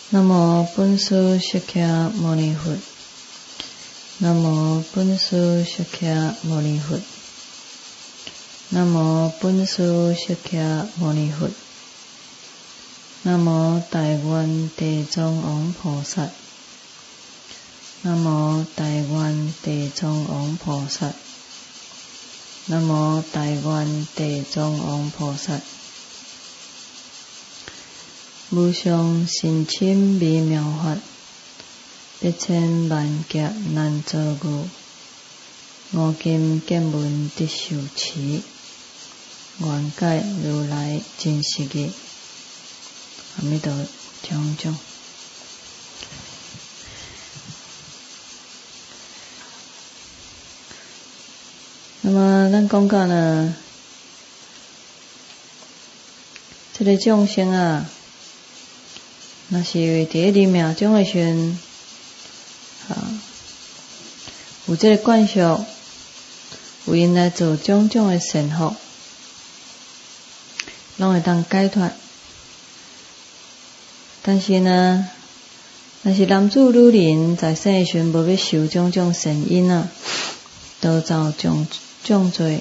南无本师释迦牟尼佛。南无本师释迦牟尼佛。南无本师释迦牟尼佛。南无大願地藏王菩薩。南無大願地藏王菩薩。南無大願地藏王菩薩。無上甚深微妙法，百千萬劫難遭遇。我今見聞得受持，願解如來真實義。阿彌陀經中。那麼咱講到呢，這個眾生啊，若是佇咧臨命終的時陣，有這個慣習，有因來做種種的善福，攏會當解脫。但是呢，若是男子女人在生的時陣無要受種種善因啊，都遭種罪。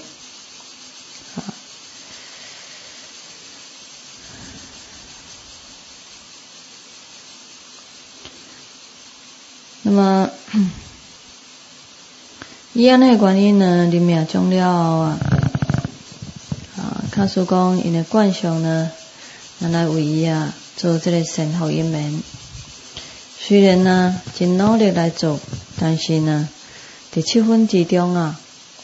那麼以安尼原因呢，臨命終了後假使講因的慣性呢，咱來為伊做這個善福因緣。雖然呢真努力來做，但是呢，佇7分之中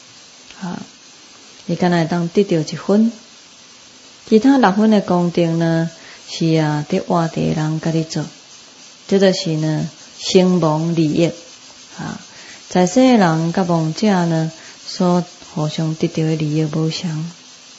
伊敢若會當得到1分，其他6分的功德呢，是佇活地人家己做，這就是呢生亡利益在世的人甲亡者呢，所互相得到的利益無相。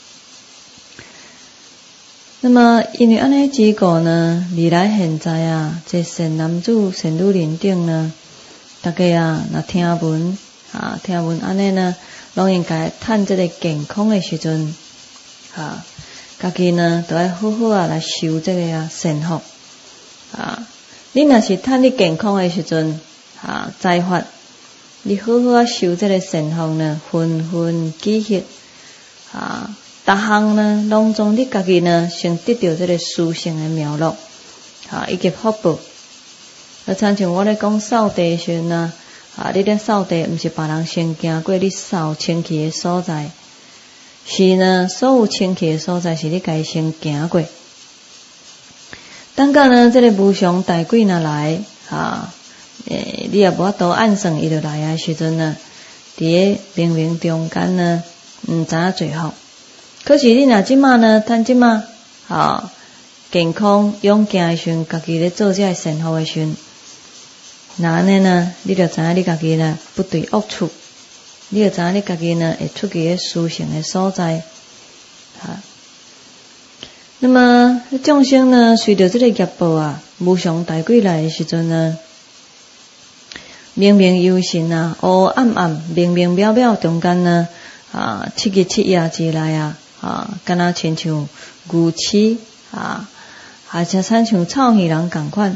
那麼因為安尼結果呢，未來現在這善男子善女人等呢，大家若聽聞安尼呢，攏應該趁這個健康的時陣家己呢都要好好來修這個善福你若是趁你健康的時陣再發，你好好修這個善福呢，分分記憶逐項呢，攏總你家己呢，先得到這個殊勝的妙樂以及福報。親像我咧講掃地時呢，你咧掃地，毋是別人先行過你掃清氣的所在，是呢，所有清氣的所在是你家己先行過。等到呢，這個無常大鬼若來你也無法度按算伊就來的時陣呢，佇冥冥中間呢，毋知影最好。可是你若即馬呢，趁即馬健康勇健的時陣，家己咧做這個善福的時陣，那安尼呢，你就知影你家己呢不對惡處，你就知影你家己呢會出去咧殊勝的所在那麼眾生呢，隨着這個業報無常大鬼來的時陣呢，明明幽神黑暗暗，明明渺渺中間呢七日七夜之內敢若親像牛鼠還是親像臭耳人同款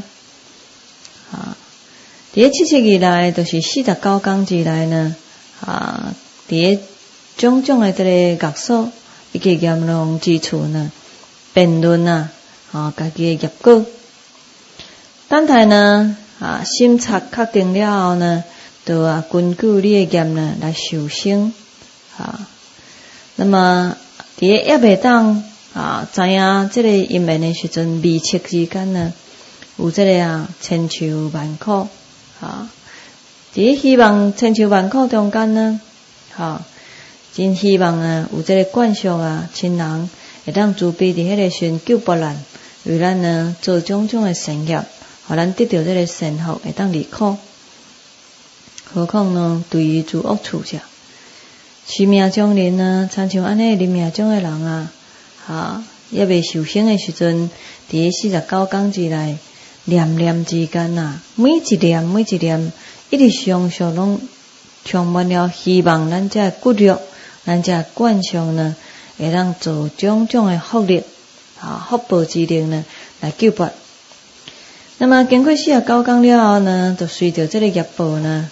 佇7日內，就是49天之內呢佇種種的這個惡所以及閻羅之處呢，辯論家己的業果。等待呢審查確定了後呢，就根據你的業呢來受生那麼佇也袂當知影這個因緣的時陣，未測之間呢，有這個千秋萬苦佇希望千秋萬苦中間呢真希望有這個慣習親人會當慈悲佇迄個時救別人，為咱呢做種種的善業，互咱得到這個善福，會當離苦。何況呢對於諸惡處者，生命中人呢，親像安尼臨命終的人也未受生的時陣，佇49天之內，念念之間每一念，一直常常攏充滿了希望，咱這骨肉，咱這慣性呢，會當做種種的福力福報之力呢來救拔。 那么经过49天了后呢，就随着这个业报呢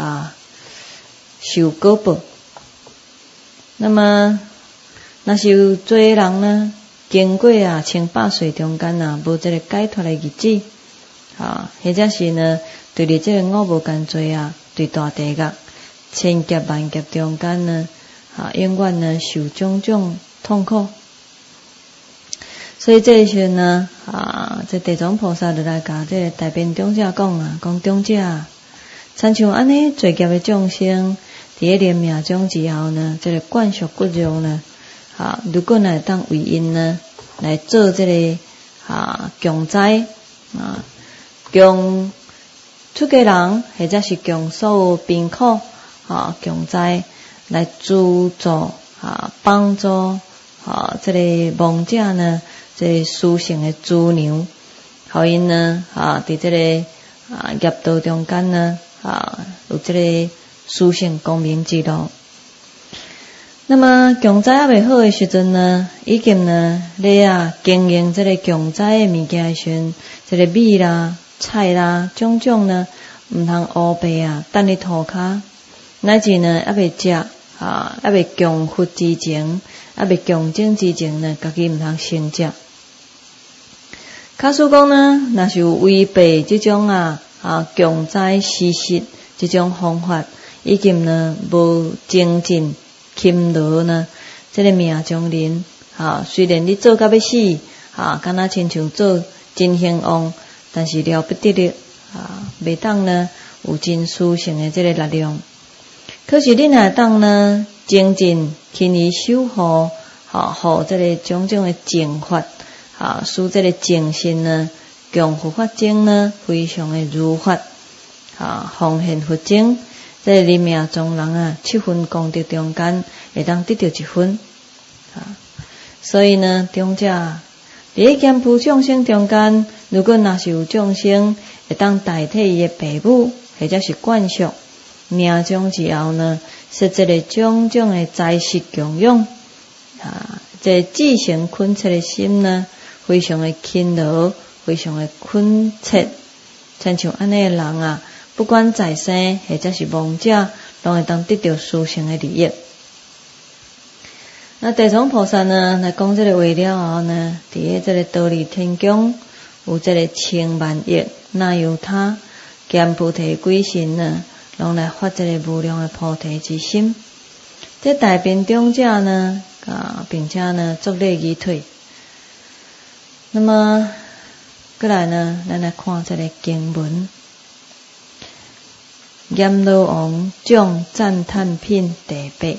受果报。那么若是有做人呢，经过1,800岁中间无这个解脱的日子或者是呢对你这个恶无间罪对大地狱千劫万劫中间呢永远呢受种种痛苦。所以这时呢这地藏菩萨就来甲这个大边长者讲讲长者，参像安尼罪孽的众生，伫个临命终之后呢，这个灌属骨肉呢如果来当为因呢来做这个强灾强出家人或者是强所有病苦强灾来资助帮助这个亡者呢，这个殊胜的资粮，互因呢伫这个业道中间呢有这个殊胜光明之路。那么强灾未好的时阵呢，已经呢咧经营这个强灾的物件的时阵，这个米啦、菜啦，种种呢毋通乌白等你涂骹，乃至呢未食未强佛之前，未强精之前呢，家己毋通先食。假使讲呢，若是有违背这种强灾施食这种方法，已经呢无精进勤劳呢，这个命中人虽然你做到要死敢若亲像做真兴旺，但是了不得的袂当呢有真殊胜的这个力量。可是你若当呢精进勤于守护互这个种种的正法使这个精神呢强佛法经呢非常的如法奉献佛经，这个临命终人7分功德中间会当得到1分所以呢长者伫减负众生中间，如果若是有众生会当代替伊的父母或者是灌属命中之后呢，说这个种种的财食供养这自性恳切的心呢非常的勤劳，非常的恳切，亲像安尼的人不管在生或者是亡者，拢会当得到殊胜的利益。那地藏菩萨呢来讲这个话了后呢，伫这个忉利天宫有这个千万亿那由他减菩提鬼神呢，拢来发这个无量的菩提之心。这大边长者呢并且呢作礼仪退。那么过来呢，咱来看这个经文。阎罗王将赞叹品第8。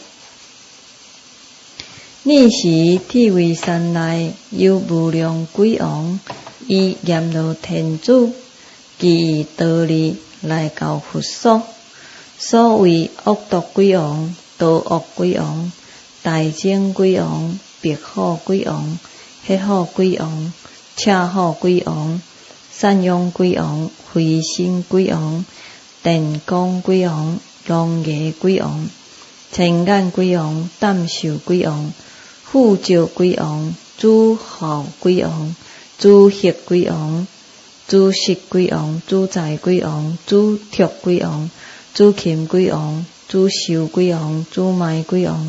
逆时铁围山内有无量鬼王，以阎罗天主寄忉利来到佛所。所谓恶毒鬼王、刀恶鬼王、大精鬼王、白虎鬼王、黑虎鬼王、赤虎鬼王、善用鬼王、飞身鬼王、电光鬼王、龙牙鬼王、千眼鬼王、胆秀鬼王、护照鬼王、主号鬼王、主黑鬼王、主食鬼王、主财鬼王、主托鬼王、主禽鬼王、主寿鬼王、主卖鬼王、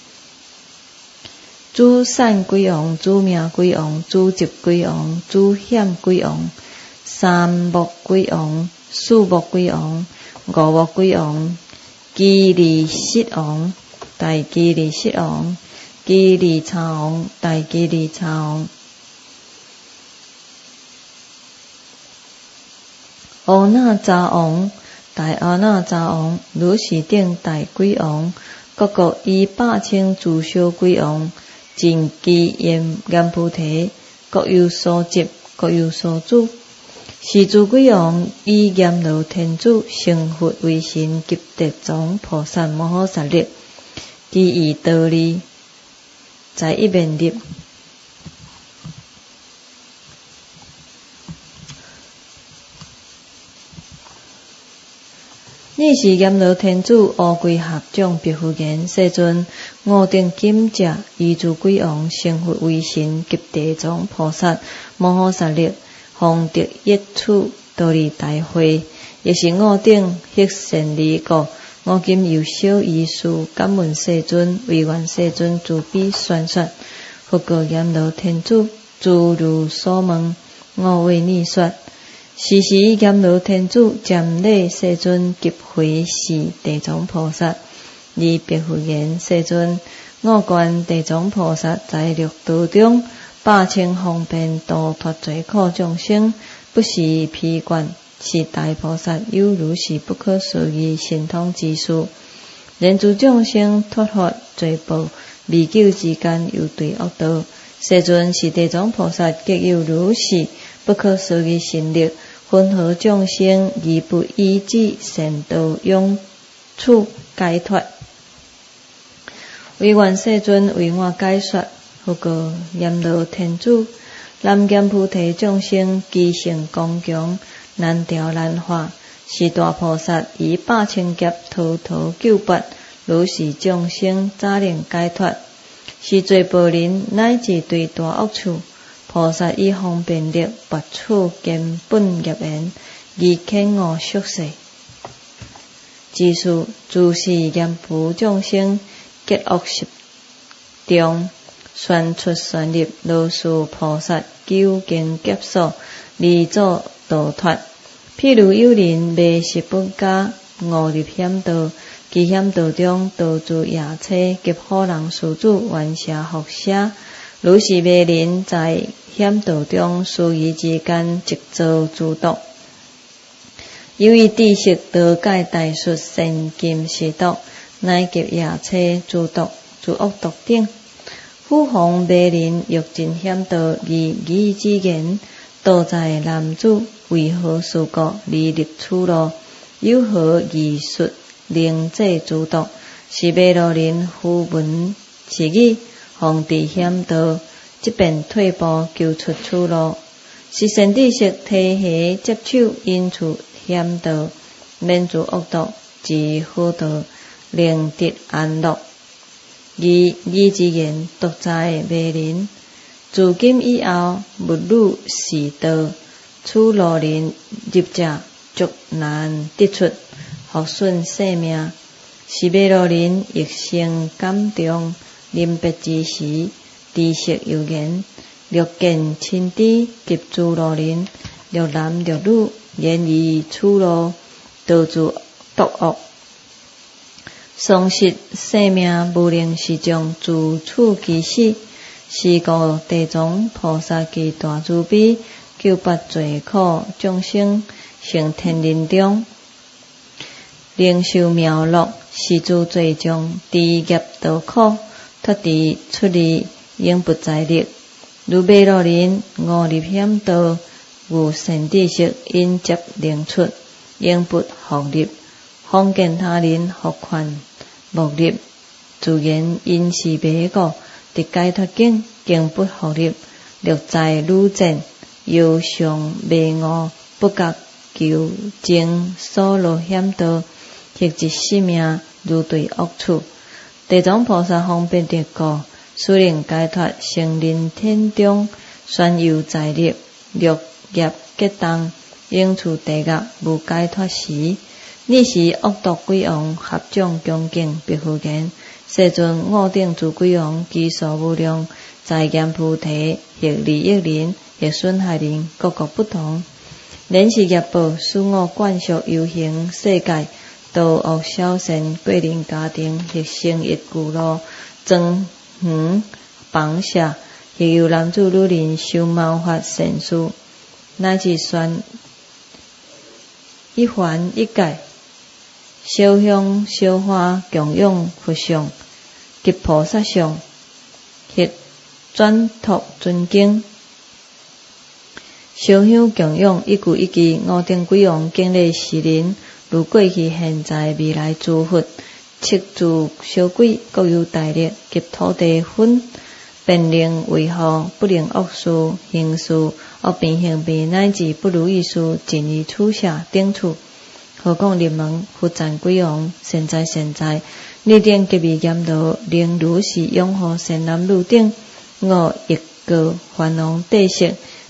主善鬼王、主命鬼王、主疾鬼王、主险鬼王、三木鬼王、四木鬼王、五木鬼王、基利失王、大基利失王、基利叉王、大基利叉王、乌那查王、大乌那查王、如是等大鬼王，各各以百千诸小鬼王，尽其阎菩提，各有所执，各有所主。是诸鬼王以阎罗天主成佛为神，及地藏菩萨摩诃萨力，其以忉利在一面立。你是阎罗天主乌龟合掌白佛言：世尊，我等今者以诸鬼王成佛为神，及地藏菩萨摩诃萨力， 方得益处道理大会，亦是五顶迄善利故。我今由小医师感恩世尊，为愿世尊慈悲宣说。佛告阎罗天主：诸如所问，我为你说。时时阎罗天主瞻礼世尊，即回是地藏菩萨，而别复言：世尊，我观地藏菩萨在六道中，百千方便度脱罪苦众生，不是披冠。是大菩萨有如是不可思议神通之事，人诸众生脱发罪报，未久之间又对恶道。世尊是地藏菩萨，极有如是不可思议神力，分合众生而不依止善道，用处解脱。为愿世尊为我解说。佛告阎罗天主：南无菩提众生基性刚强，难调难化，是大菩萨以百千劫滔滔救拔，如是众生早能解脱。是罪报人乃至对大恶处，菩萨以方便力拔除根本业缘，而遣我宿世。之事诸是阎浮众生结恶习中，宣出宣入如是菩萨究竟劫数，离阻度脱。譬如有人迷失不假，误入险道，其险道中导致夜车及好人施主冤舍伏舍，如是迷人在险道中殊异之间，即遭诸毒。由于知识道解大术善金是毒，乃及夜车诸毒、诸恶毒等。虎妨迷人欲进险道，而义之言，道在男子为何事故而入此路？有何艺术令这诸毒？是迷路人忽闻是语，妨至险道，即便退步求出此路。是善知识提携接手，因出险道，免诸恶毒之好道，令得安乐。而义之言，独在迷人。自今以后，勿履是道，此路人入者足难得出，复损性命。是迷路人亦生感动，临别之时，知识有言：略见亲知及诸路人，略男略女，言于此路，导致毒恶，丧失性命，无能是将自处其死。是故地藏菩萨其大慈悲，救拔罪苦众生，成天人中，灵受妙乐。是诸罪众知业道苦，脱离出离，永不再历。如迷路人误入险道，有善知识因接令出，永不复入。方见他人复劝莫入，自言因是迷故，得解脱境，竟不复入。略在愈渐，犹尚迷误，不觉求证所落险道，迄一性命如对恶处。地藏菩萨方便得故，使令解脱成人天中，宣游在立，略业结当，应处地狱无解脱时。你是恶毒鬼王合众恭敬，别复言：世尊，五顶诸鬼王其数无量，在阎浮提，亦利益人，亦损害人，各各不同。然是业报，使我惯属有形世界，道恶小善，过人家庭，亦生一故路，庄园房舍，亦有男子女人修毛发善事，乃至宣一环一界，烧香烧花，供养佛像及菩萨像，亦转托尊敬。烧香供养一句一句，五顶鬼王敬礼世人，如过去现在未来诸佛，七诸小鬼各有大力，及土地分，便令为何不令恶事行事，恶变行变，乃至不如意事尽于处下顶处。何况入门佛赞鬼王，现在你等极为严罗，令如是拥护善男女等，我亦告梵王帝释，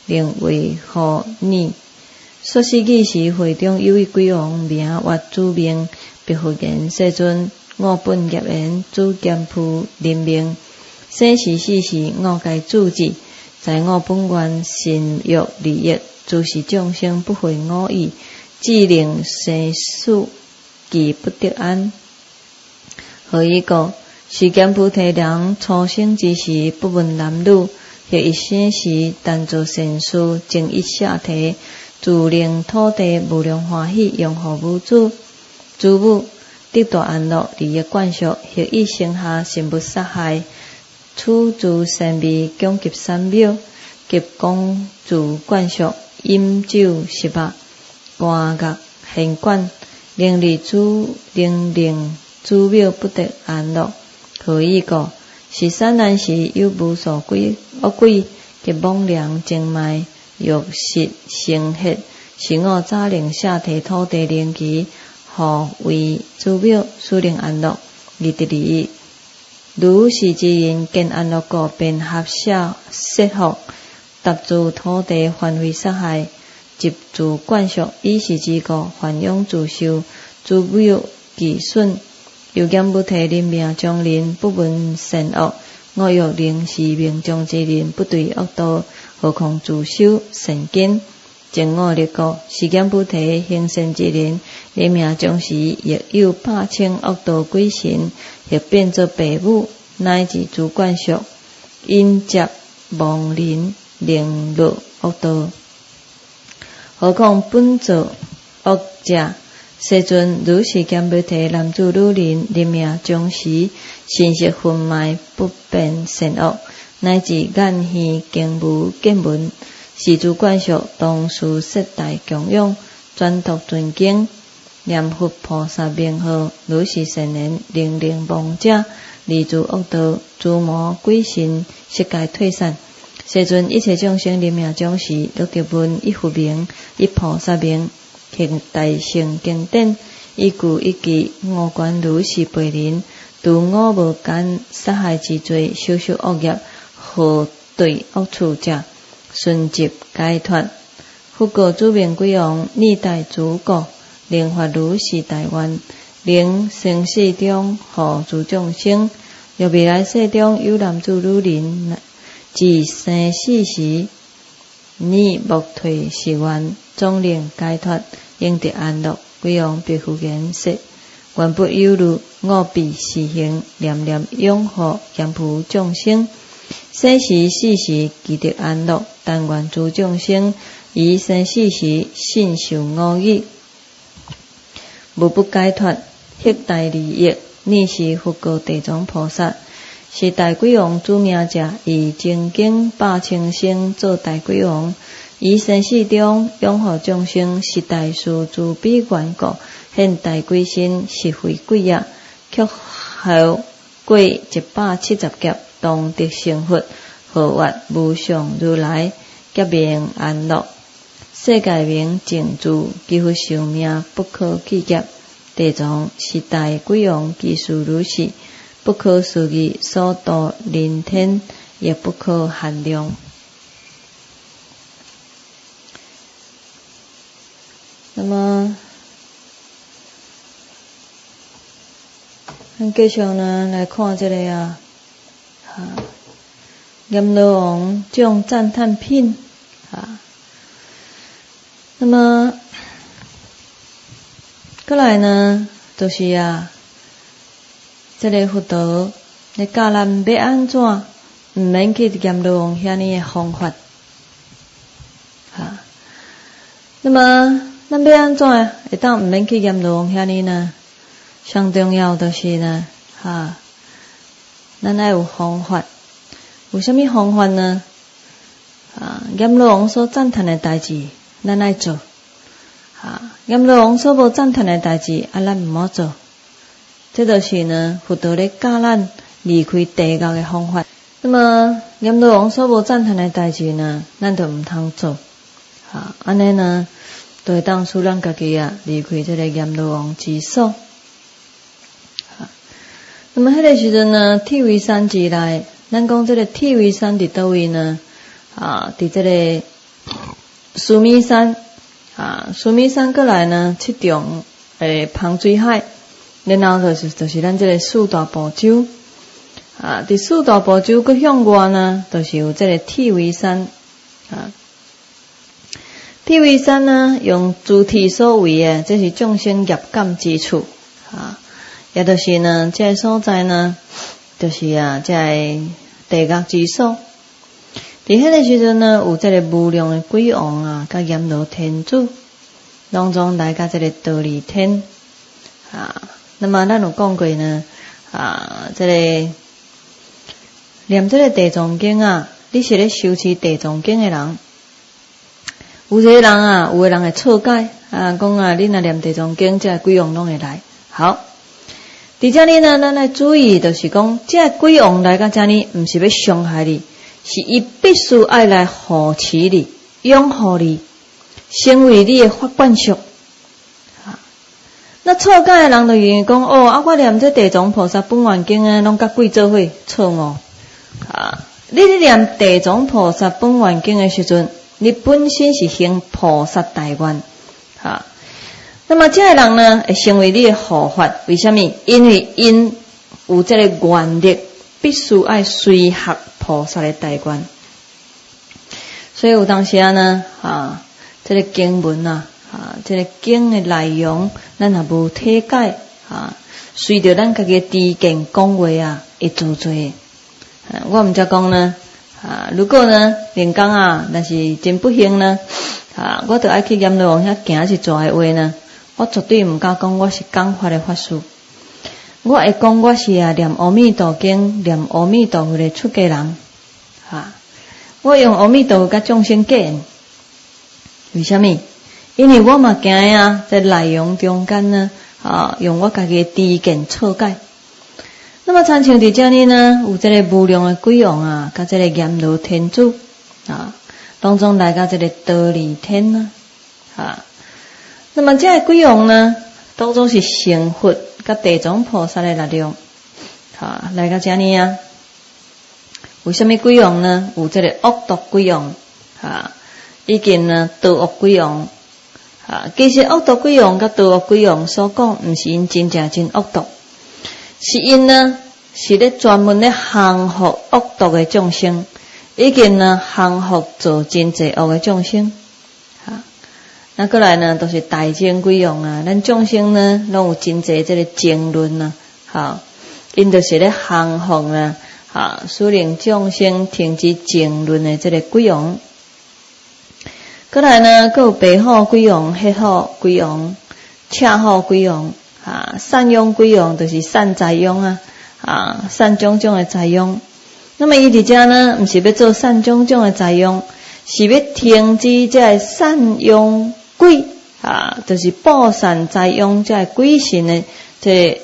另为护逆。说是记时，会中有一鬼王名曰主命，必复言世尊，我本业缘主剑仆临命，生时死时我该主治，在我本愿信欲利益，诸是众生不会我意，既令生死既不得安。何以故？是剑菩提人初生之时，不问男女，或一生时但做善事，尽一下体，自令土地无量欢喜，拥护母子。诸母得大安乐，利益灌输，或一生下心不杀害，处诸善味，供给三藐，及公主灌输，饮酒食物，歌乐弦管，令诸庙不得安乐。何以故？是善男时有无数鬼恶鬼，及妄良精卖，欲食生血，是我早令下体土地灵奇，何为诸庙使令安乐，而得利益。如是之因，见安乐故，便合下设福，达住土地范围杀害，集住灌输，以是之故，凡庸自受，诸庙既损。又剑菩提临命将人，不闻善恶，我欲令是命中之人，不对恶道，何况自修善根，净我力故。是剑菩提行善之人，临命终时，亦有百千恶道鬼神，亦变作父母，乃至诸灌输，因接亡人，令落恶道。何况本作恶者？世尊，如是剑菩提男子女人，临命终时，心识昏昧，不辨善恶，乃至眼耳经无见闻，是诸灌输，当属摄大供养，专读尊经，念佛菩萨名号，如是善言，令亡者离诸恶道，诸魔鬼神悉皆退散。世尊，一切众生临命终时，都得闻一佛名，一菩萨名，行大乘经典，一句一句五观如是陪人，度我无间杀害之罪，修修恶业，何对恶处者，顺集解脱。复告诸命鬼王，历代诸国，令发如是大愿，令生死中护诸众生。若未来世中有男子女人，自生死时，你莫退是愿，总令解脱，应得安乐。鬼王必复言说：愿不忧虑，我必实行，念念拥护咸仆众生，生时死时即得安乐。但愿诸众生于生死时信受我意，无不解脱，获大利益。你是复告地藏菩萨，是大鬼王主命者，以精经百千生做大鬼王，于生死中拥护众生，是大事诸比愿故，现大鬼身，是非鬼也。却后过170劫，当得成佛，号曰无上如来，劫名安乐，世界名净土，几乎寿命不可计劫。地藏是大鬼王，其事如是，不可思议，所度人天也不可限量。那么，继续呢来看这个阎罗王众赞叹品那么过来呢，就是这个佛陀你教咱要安怎，唔免去阎罗王遐尼的方法那么咱要安怎会当唔免去阎罗王遐尼呢？上重要就是呢，咱要有方法。有啥物方法呢？阎罗王所赞叹的代志，咱爱做。阎罗王所无赞叹的代志，咱唔好做。这就是呢，佛陀咧教咱离开地狱的方法。那么阎罗王所无赞叹的代志呢，咱就唔通做。安尼呢，就会当使咱家己离开这个阎罗王之所。那么迄个时阵呢，铁围山之内，咱讲这个铁围山伫倒位呢？伫这个须弥山须弥山过来呢7种芳水海，然后就是咱这个四大部洲第四大部洲搁向外呢，就是有这个铁围山铁围山呢，用诸天所为的，这是众生业感之处也就是呢，这个所在呢，就是这个地狱之所。伫迄个时阵呢，有这个无量的鬼王甲阎罗天子，当中来甲这个忉利天那么咱有讲过呢这个念这个地藏经你是咧修持地藏经的人，有一个人有的人会错解讲你若念地藏经，这鬼王拢会来。好，伫这里呢，咱来注意，就是讲这鬼王来到这里，不是要伤害你，是伊必须爱来护持你、拥护你，成为你的法管束。那错解的人就愿意讲我念这地藏菩萨本愿经拢甲鬼做伙，错误你念地藏菩萨本愿经的时阵，你本身是行菩萨大愿那么这个人呢，会成为你的护法。为什么？因为因有这个愿力，必须爱随学菩萨的大愿。所以有当时呢这个经文这个经的内容，咱也无体解随着咱家己知见讲话会做做。我毋则讲呢如果呢连讲若是真不幸呢我就爱去阎罗王遐行一撮的话呢，我绝对毋敢讲我是讲法的法师，我会讲我是念阿弥陀经、念阿弥陀佛的出家人我用阿弥陀佛甲众生结缘。为什么？因为我嘛惊在内容中间呢用我家己的知见错解。那么参像伫这里呢，有这个无量的鬼王甲这个阎罗天子当中来到这个忉利天那么这个鬼王呢，当中是成佛甲地藏菩萨的力量来到这里为什么鬼王呢？有这个恶毒鬼王以及呢堕恶鬼王其实恶毒鬼王甲堕恶鬼王所讲，毋是因真正真恶毒，是因呢是咧专门咧降服恶毒的众生，以及呢降服做真济恶的众生那过来呢，都是大精鬼王咱众生呢拢有真济这个争论因就是咧降服使令众生停止争论的这个鬼王。过来呢，还有白虎鬼王、黑虎鬼王、赤虎鬼王善用鬼王，就是善财用善种种的财用。那么伊伫遮呢，毋是要做善种种的财用，是要停止这善用鬼就是布善财用这鬼神的这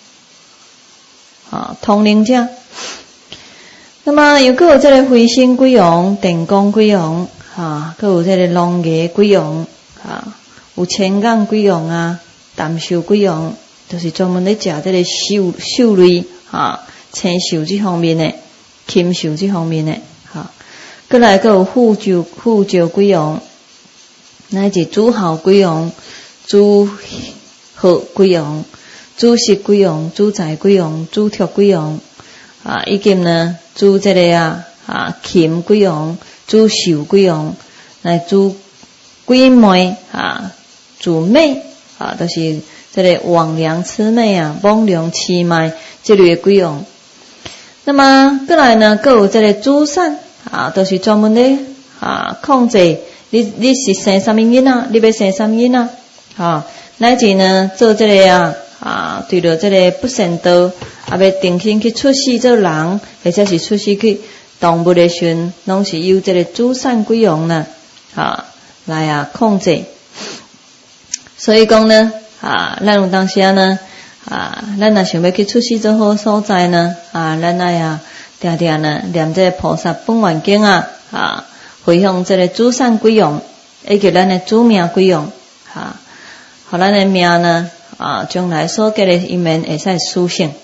统领者。那么又还有这个飞星鬼王、电光鬼王还有这个龙牙鬼王有千眼鬼王담寿鬼王，就是专门咧食这个兽类青兽这方面的、禽兽这方面的过来还有护咒鬼王，乃至主好鬼王、主好鬼王、主食鬼王、主财鬼王、主托鬼王以及呢主这个禽鬼王、主兽鬼王乃主鬼魅主魅都是这个魍魉魑魅罔良痴卖这类的鬼王。那么过来呢，还有这个主善都是专门咧控制你是生什么囡仔，你要生什么囡仔乃至呢做这个对着这个不善道要定心去出世做人，或者是出世去动物的时阵，拢是由这个主善鬼王来控制。所以讲呢咱有当时呢咱若想要去出世做好所在呢咱爱定定呢念这个菩萨本愿经回向这个主善鬼王，以及咱的主命鬼王互咱的命呢将来所结的因缘会使殊胜。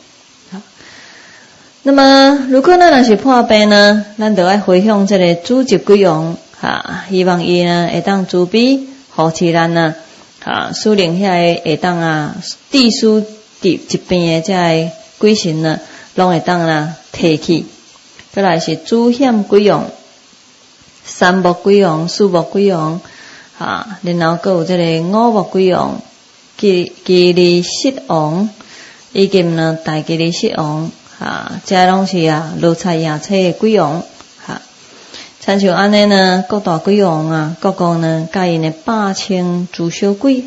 那么如果咱若是破病呢，咱就要回向这个主疾鬼王希望伊呢会当慈悲护持咱啊，使令遐个会当地书一边的遮个鬼神呢，拢会当提起。再来是主险鬼王、三木鬼王、四木鬼王，然后阁有这个五木鬼王、吉利失王，以及呢大吉利失王，这拢是如菜野菜的鬼王，亲像安尼呢，各大鬼王各讲呢，甲因的8千自小鬼，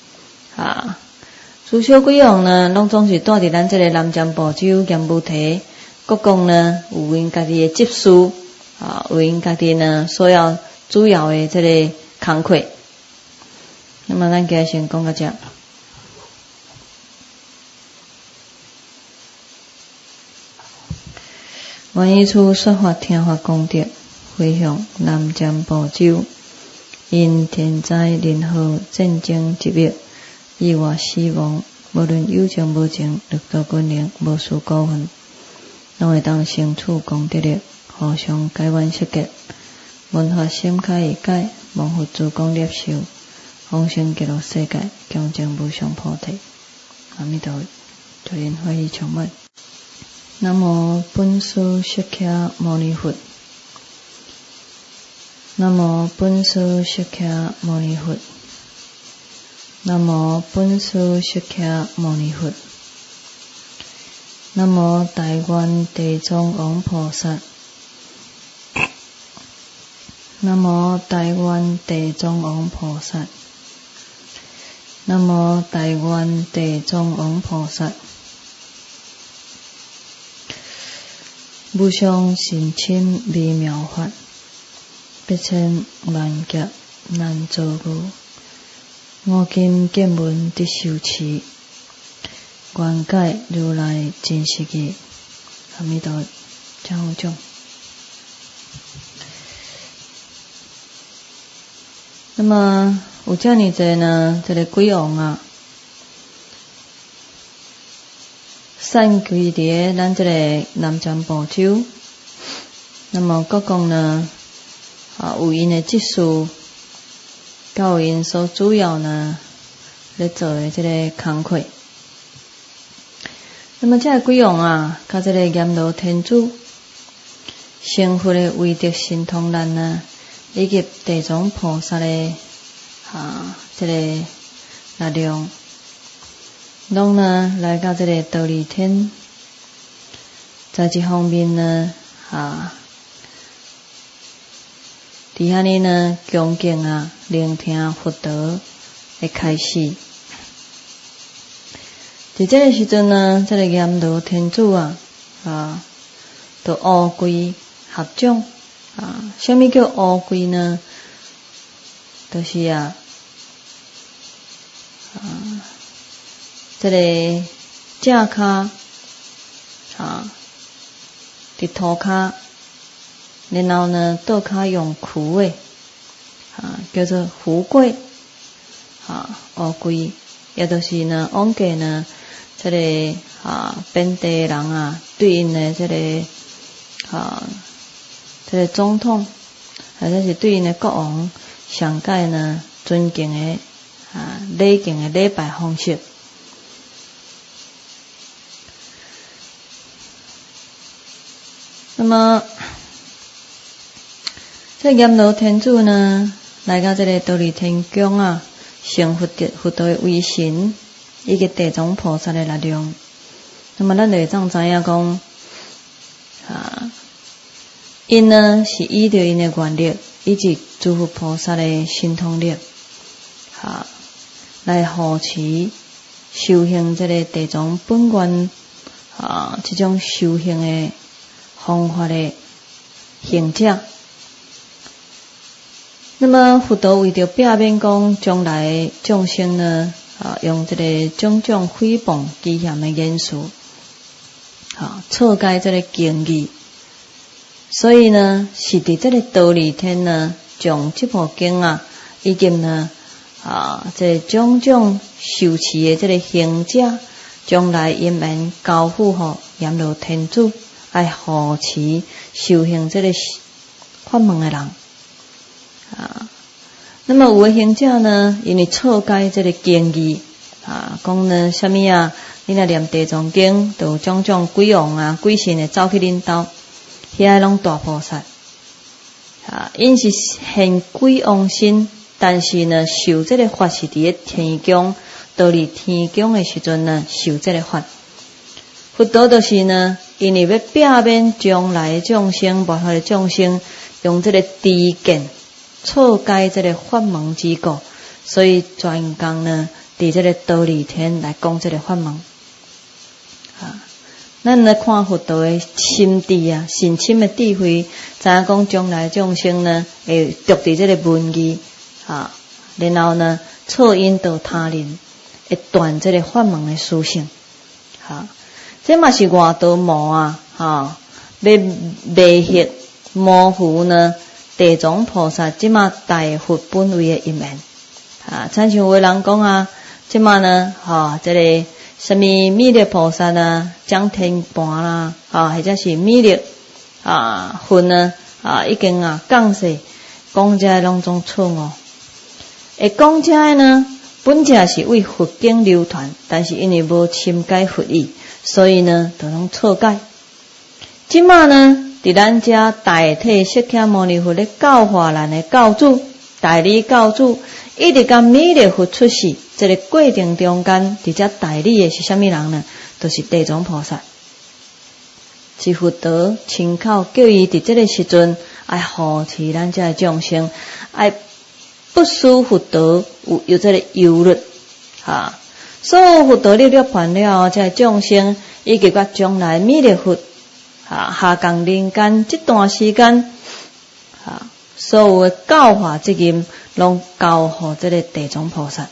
自小鬼王呢，拢总是住伫咱这个南瞻部洲咸武堤。国讲呢，有因家己的职事，有因家己呢所要主要的这个工课。那么咱今日先讲到这。愿以此说法听法功德，回向南瞻部洲，因天灾人祸、战争疾病、意外死亡，无论有情无情，六道滚灵，无事过分。拢会当生处功德力，互相解冤释结，闻法心开意解，蒙佛主功摄受，往生极乐世界，强证无上菩提。阿弥陀佛，祝因法喜充满。南无本师释迦牟尼佛。南无本师释迦牟尼佛。南无本师释迦牟尼佛。南无大愿地藏王菩萨。南无大愿地藏王菩萨。南无大愿地藏王菩萨。无上甚深微妙法，百千万劫难遭遇。我今见闻得受持，愿解如来真实义。阿弥陀佛，真好种。那么有这么多呢，这个鬼王散居伫咱这个南瞻部洲。那么各讲呢，有因的职事，甲有因所主要呢咧做的这个工课。那么这个鬼王甲这个阎罗天主成佛的威德神通力以及地藏菩萨的这个力量，拢呢来到这个忉利天，在这方面呢伫遐尼呢恭敬聆听佛道的开始。在这个时阵呢，这个阎罗天主就乌龟合掌什么叫乌龟呢？就是这个正骹伫涂骹，然后呢倒骹用跬的叫做富贵乌龟，也就是呢往届呢这个本地人对因的这个总统，或者是对因的国王上界呢尊敬的礼敬的礼拜方式。那么这阎罗天主呢来到这个忉利天宫成佛道的威神以及地藏菩萨的力量。那么咱就会知影讲因呢是依着因的愿力以及诸佛菩萨的神通力来护持修行这个地藏本愿这种修行的方法的行者。那么佛陀为着避免讲将来众生呢用这个种种诽谤讥嫌的言辞错解这个经义，所以呢是伫这个忉利天呢将这部经以及呢这种种受持的这个行者，将来因缘交付给阎罗天主，来护持修行这个法门的人。 那么有的行者呢，因为错解这个经义讲呢什么啊？你若念地藏经，就种种鬼王鬼神会走去恁兜，遐拢大菩萨因是现鬼王身，但是呢受这个法是伫咧天宫，到离天宫的时阵呢受这个法。佛陀就是呢，因为要避免将来众生、末法的众生用这个知见错解这个法门之故，所以专工呢伫这个忉利天来讲这个法门。咱来看佛陀的心智神深的智慧，知影讲将来众生呢会读伫这个文字然后呢错引导他人，会断这个法门的殊胜。这嘛是外道魔要迷惑模糊呢地藏菩萨即马大佛本位的一面亲像有的人讲即马呢这个什么弥勒菩萨掌天盘啦或者是弥勒佛呢已经降世，讲这拢总错误。会讲这呢本正是为佛经流传，但是因为无深解佛意，所以呢就拢错解。即马呢伫咱遮大体释迦牟尼佛咧教化咱的教主大理教主，一直到弥勒佛出世，这个过程中间伫遮代理的是啥物人呢？就是地藏菩萨，是佛陀亲口叫伊伫这个时阵爱护持咱遮的众生，爱不使佛陀有这个忧虑所有佛陀了办了这众生，以及到将来弥勒佛下降人间这段时间所有的教化责任拢交予这个地藏菩萨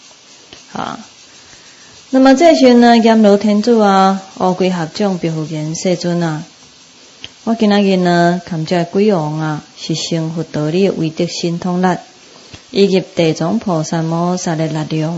那么这时呢，阎罗天主乌龟合掌白佛言：世尊我今仔日呢，看这鬼王是成佛陀你的威德神通力，以及地藏菩萨摩萨的力量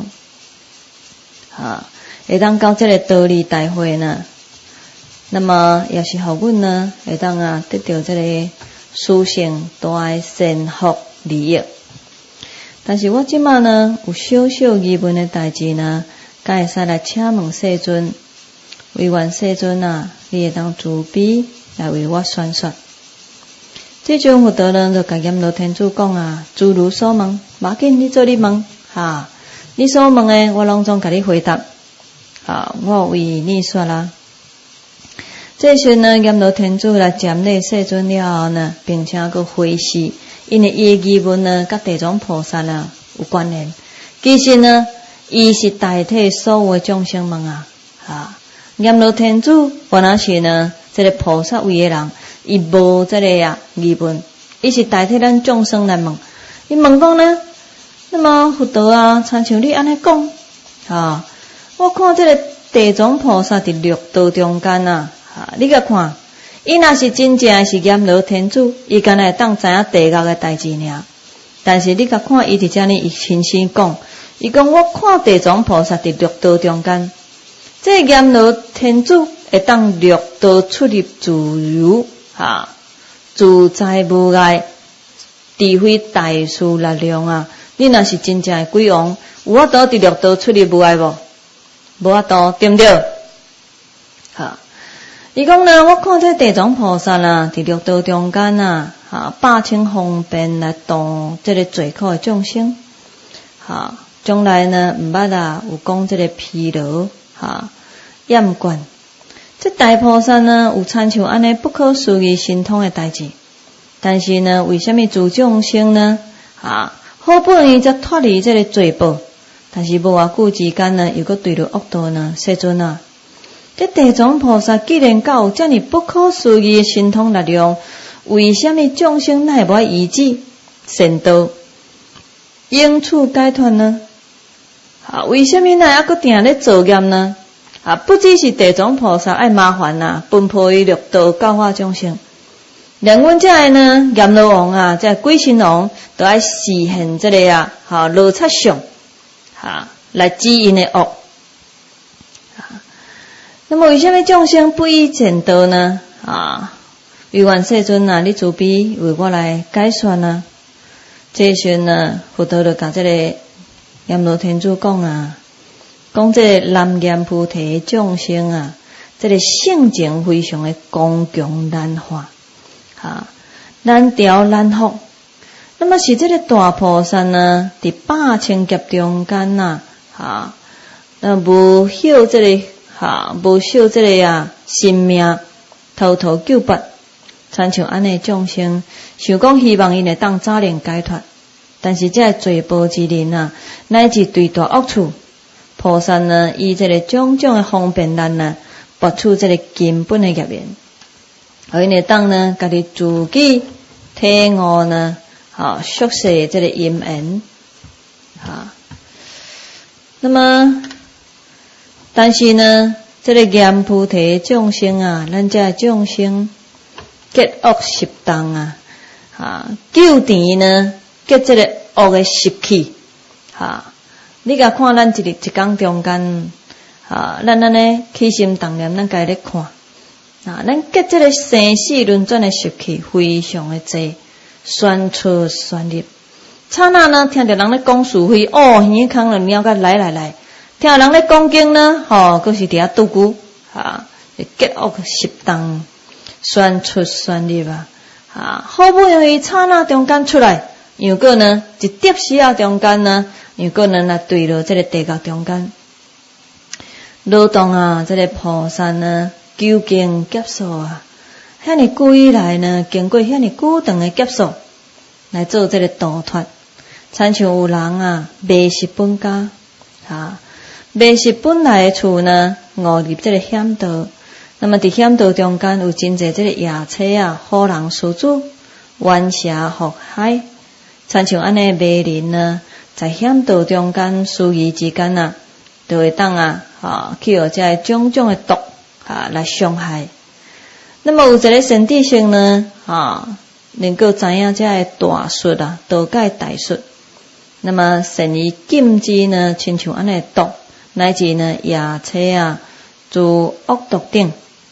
会当到这个忉利大会呢，那么也是互阮呢会当得到这个殊胜大的善福利益。但是我即马呢有小小疑问的代志呢，敢会使来请问世尊，唯愿世尊你会当慈悲来为我宣说。这种佛陀呢就甲阎罗天主讲诸如所问，无要紧，你做你问你所问的我拢总甲你回答我为你说啦。这时呢，阎罗天主来瞻礼世尊了后呢，并且佮回示，因为伊的疑问呢，甲地藏菩萨有关联。其实呢，伊是代替所有的众生问阎罗天主原来是呢，这个菩萨位的人，伊无这个疑问，伊是代替咱众生来问。伊问讲呢，那么佛陀参像你安尼讲我看这个地藏菩萨伫六道中间你甲看，伊若是真正是阎罗天主，伊敢若会当知影地狱的代志尔。但是你甲看，伊伫遮呢，伊亲身讲，伊讲我看地藏菩萨伫六道中间，这阎罗天主会当六道出入自由自在无碍，智慧大事力量你若是真正的鬼王，有法度伫六道出入无碍无？无法度，对不对？伊讲呢，我看这地藏菩萨伫六道中间百千方便来度这个罪苦的众生将来呢毋捌有讲这个疲劳厌倦，这大菩萨呢有参像安尼不可思议神通的代志，但是呢为什么诸众生呢好不容易才脱离这个罪报，但是无偌久之间呢又搁坠入恶道呢？世尊这地藏菩萨既然有这么不可思议的神通力量，为什么众生乃无依止善道应处解脱呢？为什么乃还搁定咧造业呢？不只是地藏菩萨爱麻烦奔波于六道教化众生，连阮这个呢阎罗王这鬼神王都爱示现这个罗刹相来指因的恶。那么为什么众生不依善道呢？唯愿世尊你慈悲为我来解说呢？ 这时呢，佛陀就甲这个阎罗天主讲啊，讲这个南阎菩提众生啊，这个性情非常的刚强难化，难调难服。那么是这个大菩萨呢，伫百千劫中间呐，无晓这个无晓这个啊，性命偷偷救拔，亲像安尼众生，想讲希望因会当早点解脱，但是这罪报之人啊，乃至对大恶处，菩萨呢，以这个种种的方便难呢，拔出这个根本的业缘，而因会当呢，家己自己体悟呢，熟悉这个因缘，那么，但是呢，这个阎菩提众生啊，咱这众生结恶习当啊，救甜呢，结这个恶的习气，你甲看咱一工中间，咱安尼起心动念，咱家咧看，咱结这个生死轮转的习气非常的多，旋出旋入。刹那呢，听到人咧讲是非，耳孔就鸟甲来，听人咧讲经呢，佫是伫遐拄久，结恶习当，旋出旋入好不容易刹那中间出来，又个呢一滴时啊中间呢，又个呢来对落这个地狱中间，劳动这个菩萨呢，究竟劫数遐尼久以来呢，经过遐尼久长的劫数来做这个度脱。亲像有人迷失本家，迷失本来的厝呢，误入这个险道。那么伫险道中间有真侪这个野车好人施主，冤蛇祸害，亲像安尼迷人呢，在险道中间殊异之间就会当去互这种种的毒来伤害。那么有一个善知识呢，能够知影这个大术道界大术。那么善于禁止呢，亲像安尼毒，乃至呢野车诸恶毒等。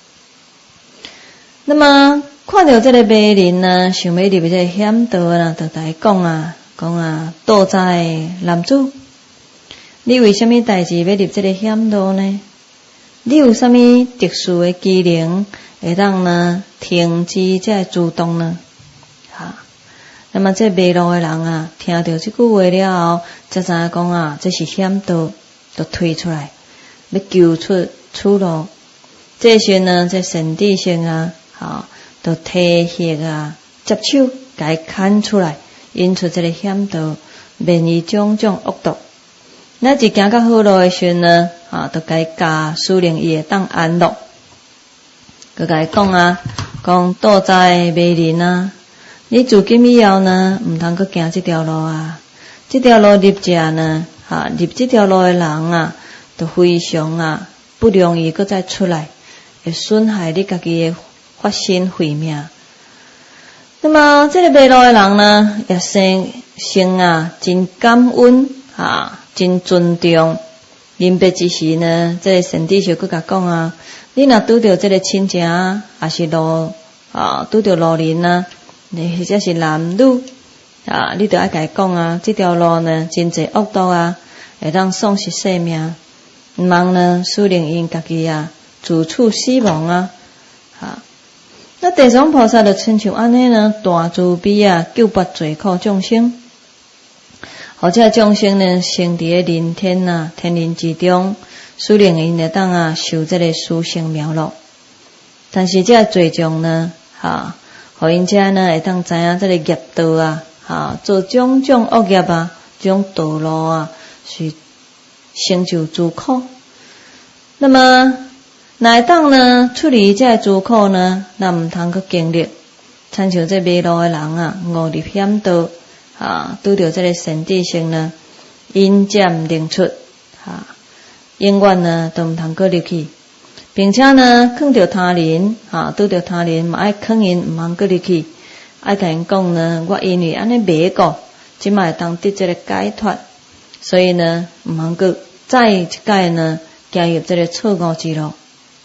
那么看到这个迷人呢，想要入这个险道就来讲道在男主，你为什么代志要入这个险道呢？你有什么特殊的机能会当呢停止这个主动呢？那么这迷路的人听到这句话了后，才知影讲这是险道，就退出来，要求出出路。这时呢，这善知识就提携接手，甲伊牵出来，引出这个险道，免于种种恶毒。那一行到好路的时呢，就甲伊教，使令伊会当安乐。佮甲伊讲道在迷人你自今以后呢，毋通佮行这条路这条路入这呢，入这条路的人就非常不容易佮再出来，会损害你家己的法身慧命。那么这个迷路的人呢，也生真感恩真尊重。临别之时呢，这个善知识佮甲讲你若拄到这个亲情还是路拄到路人或者是男女你就要甲伊讲这条路呢真侪恶毒会当丧失性命，毋通呢使令因家己自处死亡那地藏菩萨就亲像安尼呢，大慈悲救拔罪苦众生，或者众生呢生伫个人天天人之中，使令因会当受这个殊胜妙乐。但是这罪障呢互因遮呢会当知影这个业道做种种恶业这种道路是成就诸苦。那么哪会当呢处理这诸苦呢？那毋通去经历，亲像这迷路的人误入险道拄着这个善知识呢，因渐领出永远呢都毋通去入去。并且呢，看到他人拄着他人嘛爱劝因毋通去入去，爱甲因讲呢，我因为安尼迷过，即卖当得这个解脱，所以呢，毋通去再一届呢，加入这个错误之路。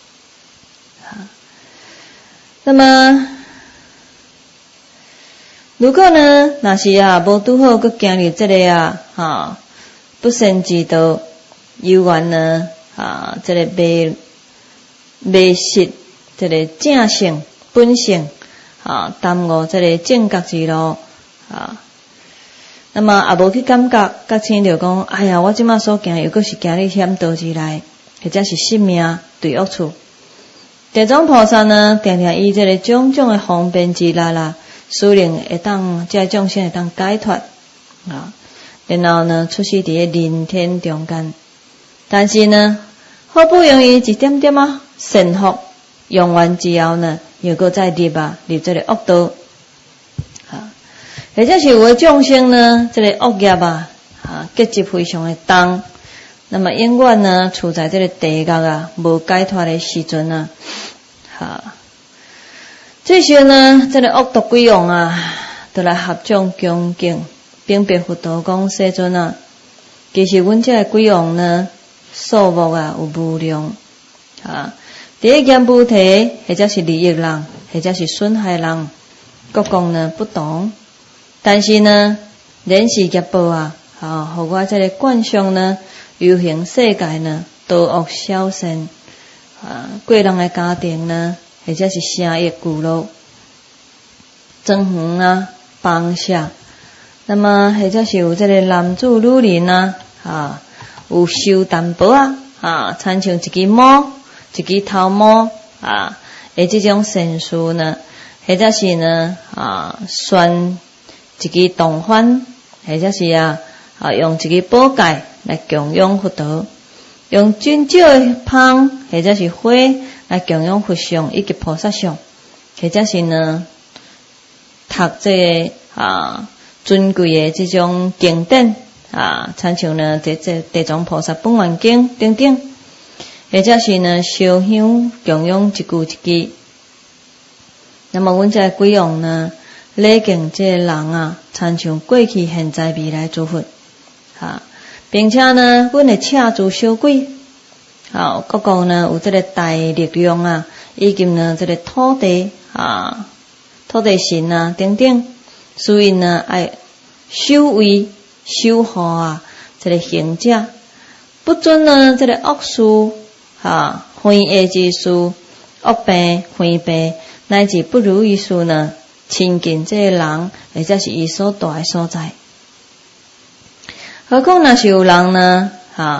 那么如果呢，若是无拄好，佮经历这个不善之道，有缘呢这个迷失这个正性本性耽误这个正觉之路那么也无去感觉，甲亲着讲，哎呀，我即马所行又搁是行入险道之内，或者是性命对恶处。地藏菩萨呢，定定以这个种种的方便之力啦，使令会当这众生会当解脱然后呢，出世伫个人天中间。但是呢，好不容易一点点善福用完之后呢，又搁再入这个恶道或者是有的众生呢，这个恶业结集非常的重，那么永远呢处在这个地狱无解脱的时阵这时呢，这个恶毒鬼王就来合掌恭敬，禀别佛陀讲：世尊其实阮这个鬼王呢，数目有无量第一件菩提，或者是利益人，或者是损害人，各讲呢不同。但是呢，仍是业报互我这个观想呢，有形世界呢，多恶消散过人的家庭呢，或者是生意巨落，庄园房舍，那么或者是有这个男子女人有收淡薄亲像一支毛，一支头毛的这种善事呢，或者是呢选一支铜幡，或者是用一支宝戒来供养佛陀，用真少的香或者是花来供养佛像以及菩萨像，或者是呢读这个尊贵的这种经典亲像呢这地藏菩萨本愿经等等，或者是呢烧香供养一句一句。那么阮这鬼王呢，礼敬这个人亲像过去现在未来诸佛并且呢阮会请诸小鬼各个呢有这个大力量以及呢这个土地土地神等等，所以呢爱守卫守护这个行者，不准呢这个恶事非恶之事，恶病非病，乃至不如意事呢亲近这个人，或者是伊所住的所在。何况若是有人呢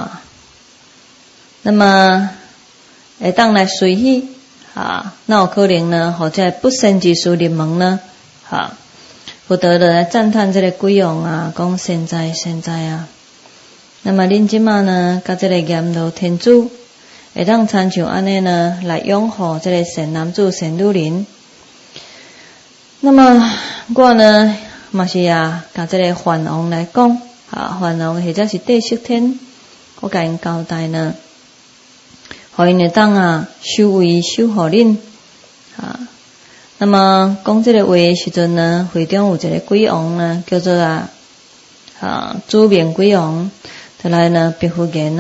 那么会当来随喜那有可能呢或者不善之事入门呢佛陀就来赞叹这个鬼王讲现在那么恁即马呢甲这个阎罗天主会当参像安尼呢来拥护这个善男子善女人。那么我呢嘛是甲这个梵王来讲梵王或者是帝释天，我甲因交代呢，互因会当守卫守护恁那么讲这个话的时阵呢，会中有一个鬼王呢，叫做主命鬼王，就来呢逼佛言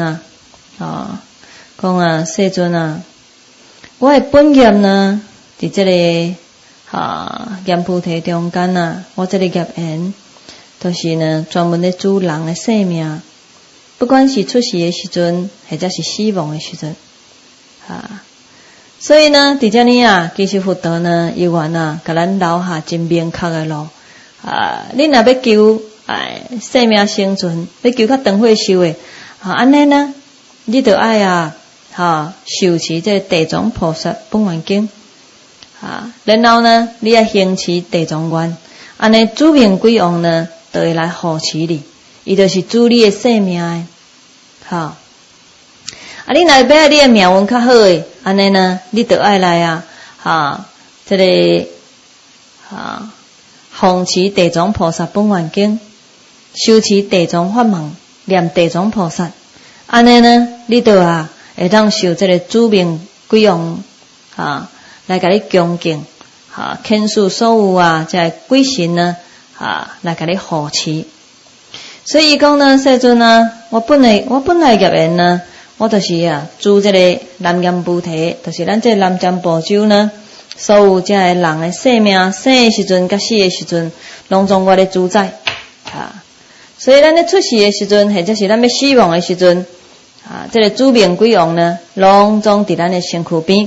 讲世尊我的本业呢，伫这个阎浮提中间我这个业缘，都是呢专门咧主人的性命，不管是出世的时阵，或者是死亡的时阵所以呢伫这里其实佛陀呢有缘甲咱留下真明确的路恁若要求生命生存，要求较长岁寿的安尼呢，你就爱受持这地藏菩萨本愿经然后呢你要行持地藏愿，安尼主命鬼王呢就会来护持你，伊就是主你的性命的你若要你的命运较好的，安尼呢你就爱来这个奉持地藏菩萨本愿经，修持地藏法门，念地藏菩萨，安尼呢你就会当受这个主命鬼王来甲你恭敬劝恕所有这个鬼神呢来甲你护持。所以讲呢，世尊我本来业缘呢，我就是住这个南阎浮提，就是咱这南瞻部洲呢所有遮个人诶生命生诶时阵甲死诶时阵，拢总我咧主宰啊。所以咱咧出世诶时阵，或者是咱要死亡诶时阵啊，这个主命鬼王呢，拢总伫咱诶身躯边。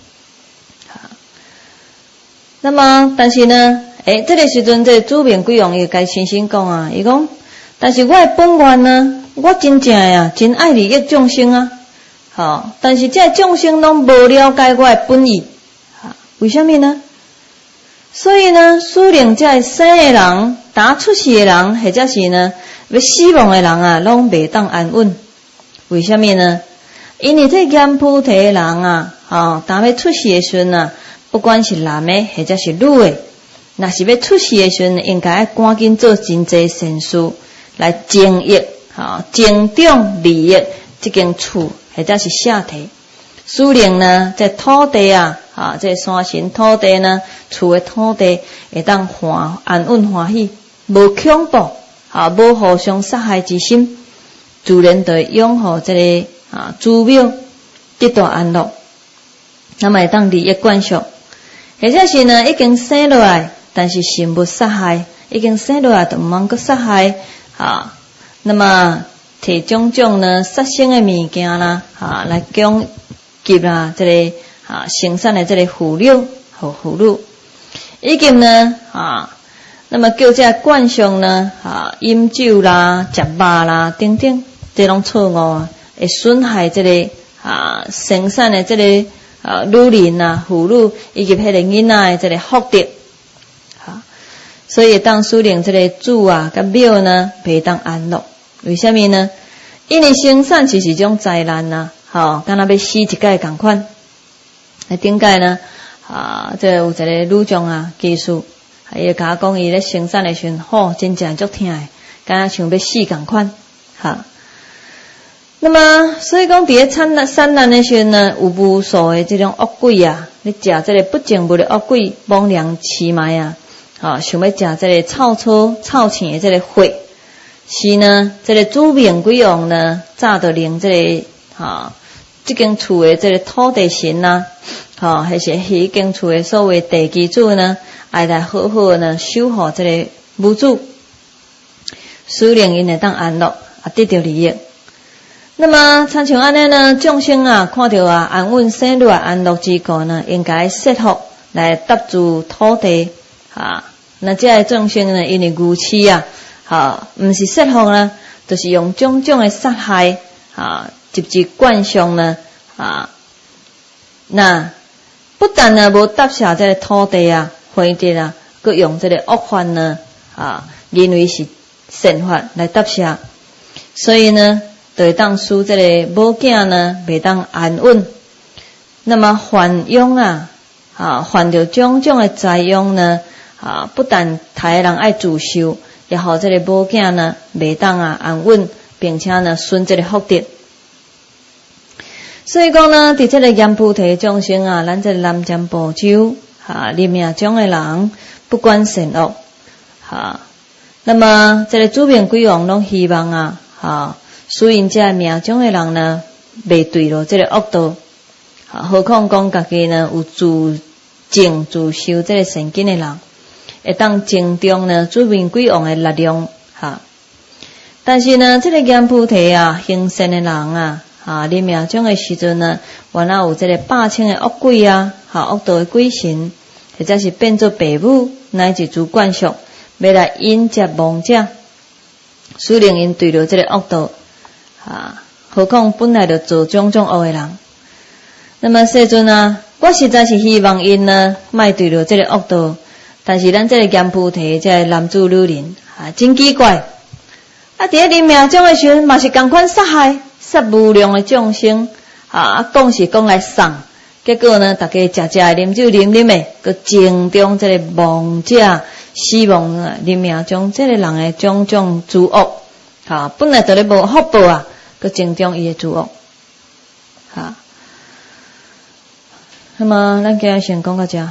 那么，但是呢，这个时阵，这个主命鬼王伊甲先生讲啊，伊讲，但是我诶本愿呢，我真正呀，真爱利益众生啊，好，但是这众生拢无了解我诶本意，啊，为什么呢？所以呢，使令这生诶人、打出世诶人，或者是呢要死亡诶人啊，拢袂当安稳。为什么呢？因为这阎浮提诶人啊，当要出世诶时阵啊，不管是男诶或者是女诶，若是要出世诶时阵，应该赶紧做真济善事来增益，增长利益这间厝或者是社体。使令呢，这土地啊，这山神土地呢，厝诶土地会当安稳欢喜，无恐怖，无互相杀害之心，自然就会拥护这个祖庙得到安乐，那么会当利益灌输。或者是呢，已经生落来，但是心不杀害，已经生落来就毋通阁杀害，那么摕种种呢杀生诶物件啦，来供给啦，这个生产的这个妇女和妇女，已经呢那么叫这灌上呢饮酒啦、食肉啦等等，这种错误会损害这个生产的这个女人啊、妇女以及迄个囡仔的这个福德，所以当使令这个主啊、甲庙呢袂当安乐。为什么呢？因为生产就是一种灾难呐，敢若要死一届共款。顶届呢这有一个女将啊技术，伊甲我讲伊咧生产的时阵，真正足疼诶，敢若像要死共款，那么，所以讲，伫咧产难的时阵呢，有无数的这种恶鬼啊，你食这个不净物的恶鬼，妄量欺卖啊，想要食这个臭草、臭青的这个血，是呢，这个主命鬼王呢，早就令这个这间厝的这个土地神呐，还是迄间厝的所谓地基主呢，爱来好好呢守护这个母主，使令因会当安乐，得到利益。那么，参像安尼呢，众生啊，看到安稳生落安乐之故呢，应该设福来搭住土地那这个众生呢，因为愚痴毋是设福呢，就是用种种的杀害直接灌上呢那不但呢无搭下这个土地灰地佮用这个恶法呢认为是善法来搭下，所以呢。就会当使这个母囝呢袂当安稳，那么患殃患着种种的灾殃呢不但台人爱自受，也互这个母囝呢袂当安稳，并且呢损这个福德。所以讲呢，伫这个阎浮提众生咱这个南瞻部洲立命中的人，不管善恶那么这个主命鬼王拢希望所以这命中的人呢，袂坠落这个恶道，何况讲家己呢有自净自修这个善根的人，会当增长呢主命鬼王的力量但是呢，这个阎浮提行善的人临命中的时阵呢，原来有这个8千的恶鬼恶道的鬼神，或者是变做父母乃至主灌属，要来引接亡者，使令因坠落这个恶道。何况本来就做种种恶的人，那么世尊我实在是希望因呢，莫坠落这个恶道。但是咱这个阎浮提这个男子女人真奇怪，伫咧临命中的时阵，嘛是共款杀害无量的众生讲是讲来送，结果呢，大家食啉酒啉的，佮增长这个亡者死亡临命中这个人的种种诸恶。本来就咧无福报佮增长伊诶诸恶那么咱今日先讲到这。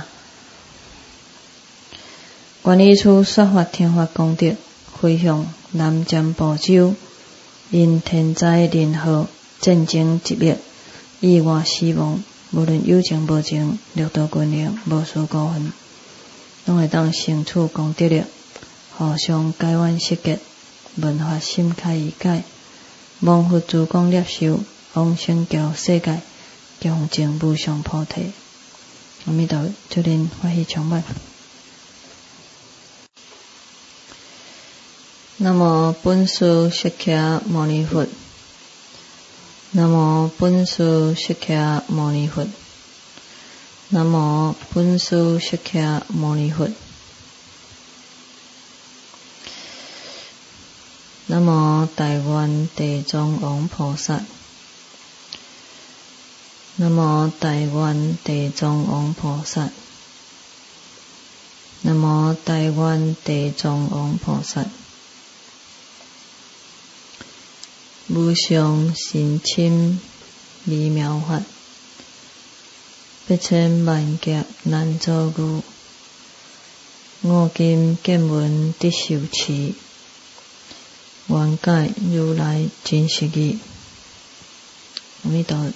愿以此说法听法功德，回向南瞻部洲因天灾人祸战争疾病意外死亡无论有情无情，六道群灵，无殊高分，拢会当成处功德力，互相解冤释结，闻法心开意解，蒙佛诸功摄受，往生极世界，强证无上菩提。阿弥陀，祝恁欢喜充满。南无本师释迦牟尼佛。南无本师释迦牟尼佛。南无本师释迦牟尼佛。南无大愿地藏王菩萨。南无大愿地藏王菩萨。南无大愿地藏王菩萨。无上甚深微妙法，百千万劫难遭遇。我今见闻得受持，愿解如来真实义。阿弥陀。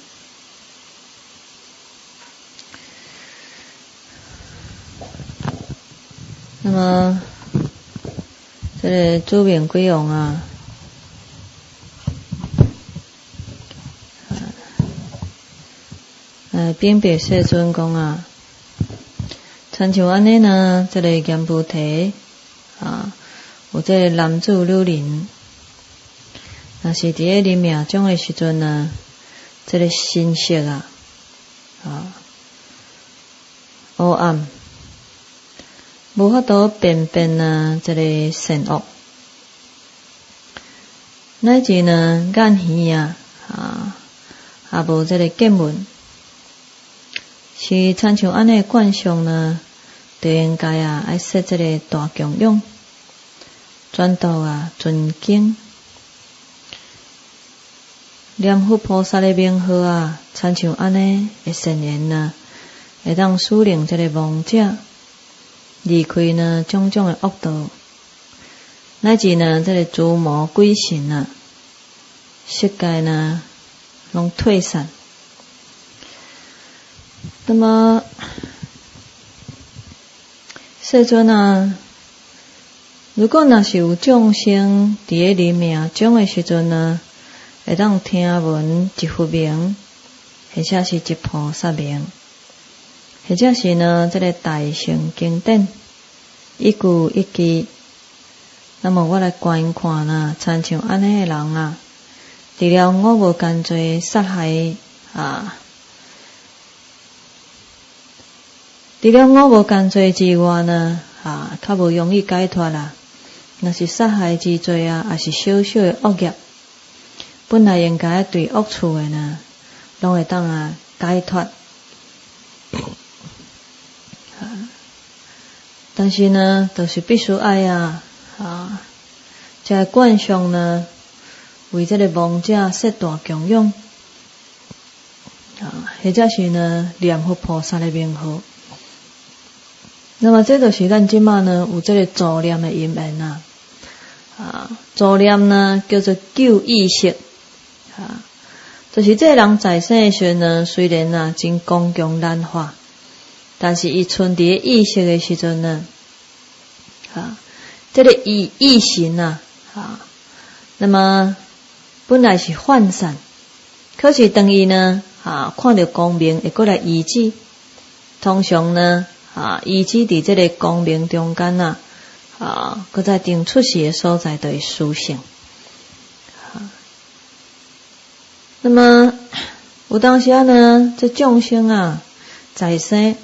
那么，这个诸明归王啊，禀别世尊讲啊，亲像安尼呢，这个阎浮提有这个男子女人，若是伫咧临命终的时阵呢，这个心色黑暗，无法度辨别这个善恶，乃至呢眼耳也无这个见闻。是亲像安尼观想呢，就应该爱说这个大供养，转导尊敬，念佛菩萨的名号亲像安尼的善言会当使令这个亡者离开种种的恶道，乃至这个诸魔鬼神世界拢退散。那么，世尊如果若是有众生伫咧临命终的时阵会当听闻一佛名，或者是一菩萨名，或者是这个大乘经典一句一句，那么我来观看亲像安尼的人除了我无干罪杀害除了我无干罪之外较无容易解脱啦。若是杀害之罪也是小小的恶业，本来应该对恶处的拢会当解脱。但是就是必须爱才会观想为这个亡者说大供养或者是念佛菩萨的名号。那么这就是咱即马有这个助念的因缘助念叫做救意识就是这个人在生的时阵虽然真光强难化，但是伊存伫意识的时阵这个意识那么本来是涣散，可是当伊看到光明会过来医治，通常医治伫这个光明中间搁再定出世的所在就会苏醒。那么有当时这众生在生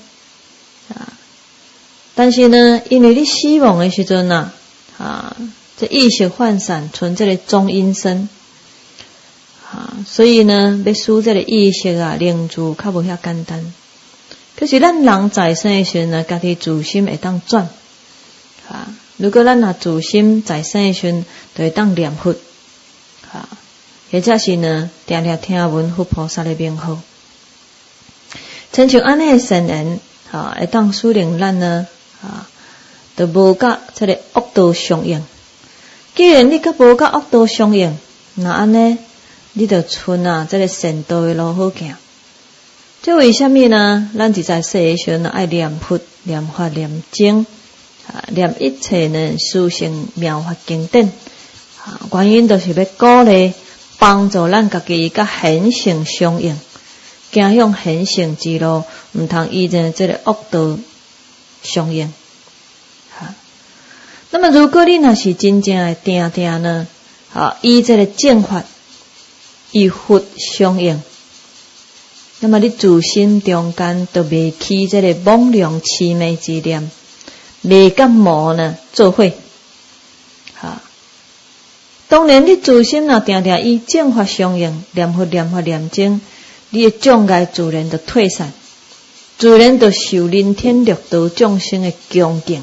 但是因为你死亡的时阵这意识涣散，存这个中阴身所以要使这个意识凝住较无遐简单。可是咱人在生的时阵家己自心会当转如果咱自心在生的时阵就会当念佛或者是常常听闻佛菩萨的名号，亲像安尼的善言会当使令咱就无甲这个恶道相应。既然你甲无甲恶道相应，那安尼你就存这个善道的路好行。 这为什么呢？咱就在说的时候呢，爱念佛、念法、念经，念一切呢殊胜妙法经典。原因就是要鼓励、帮助咱家己甲显性相应，行向显性之路，毋通依着这个恶道相应。那么如果你若是真正的定定呢，依这个正法与佛相应。那么你自心中间就未起这个妄量痴迷之念，未甲魔呢做伙。当然你自心若定定以正法相应，念佛念法念经，你的障碍自然就退散，自然就受人天六道众生的恭敬。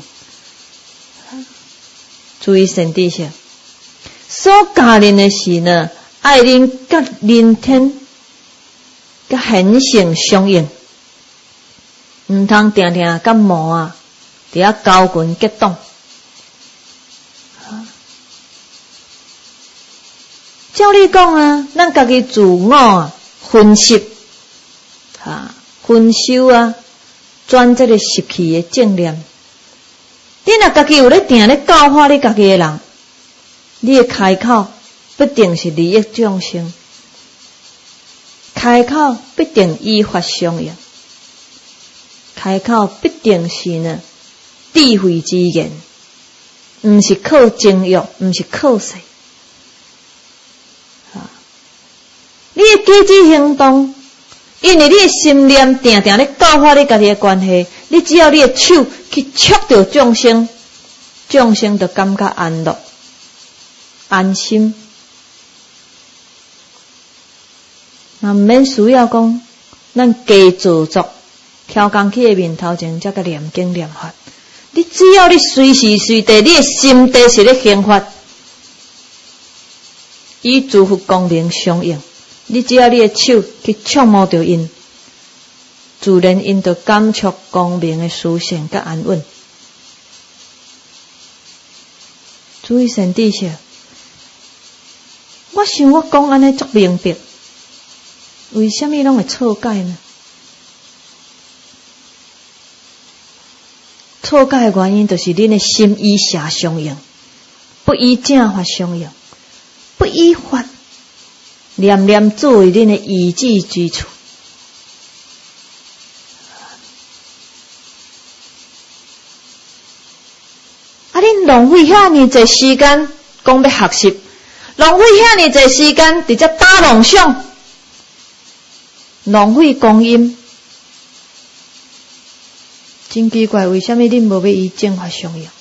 注意善知识，所教人的事呢，爱人甲人天甲显性相应，毋通定定甲魔伫遐交群结党。照你讲咱家己自我分析分修转这个习气的正念。你若家己有咧定咧教化你家己的人，你的开口必定是利益众生，开口必定依法相应，开口必定是呢智慧之言，毋是靠情欲，毋是靠势。你的举止行动，因为你的心念定定咧教化你家己的关系，你只要你的手去触到众生，众生就感觉安乐、安心。那毋免需要讲，咱加做作，挑工去的面头前才甲念经念法。你只要你随时随地，你的心地是咧行法，与诸佛光明相应。你只要你的手去触摸到因，自然因就感触光明的殊胜甲安稳。注意善知识，我想我讲安尼足明白，为什么拢会错解呢？错解的原因就是恁的心依邪相应，不依正法相应，不依法。念念作为恁的依止之处，恁浪费遐尼侪时间讲要学习，浪费遐尼侪时间伫遮打妄想，浪费光阴，真奇怪，为什么恁无要依正法相应？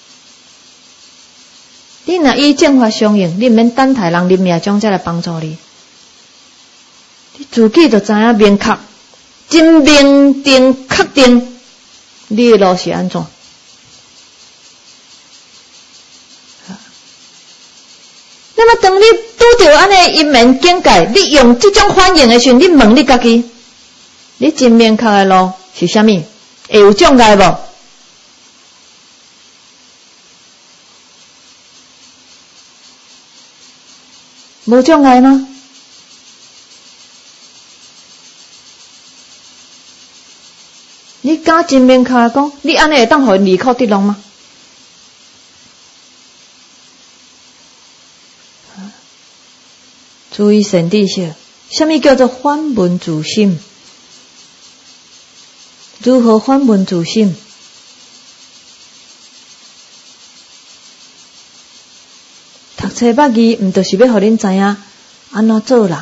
你若依正法相应，你毋免等待人临命终才来帮助你。你自己就知影明确，真明定确定，你的路是安怎？那么当你拄着安尼一面境界，你用这种反应的时候，你问你家己，你真明确的路是啥物？会有障碍无？无障碍吗？你敢真面确讲，你安尼会当互离苦得乐吗？注意善知识，什么叫做反问自心？如何反问自心？读册捌字，毋就是要互恁知影安怎做人？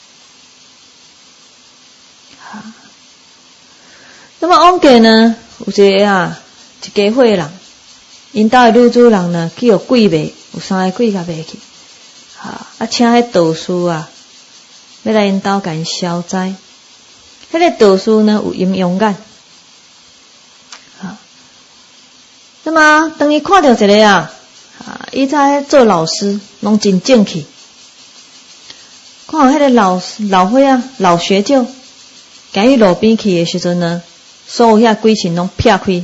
那么往届呢，有一个一家伙人，因兜的女主人呢去互鬼卖，有3个鬼甲卖去，请迄道士要来因兜甲因消灾。迄个道士呢有阴阳眼，那么当伊看到一个伊在做老师，拢真正气。看到迄个老伙老学究，行去路边去的时阵呢，所有遐鬼神拢撇开。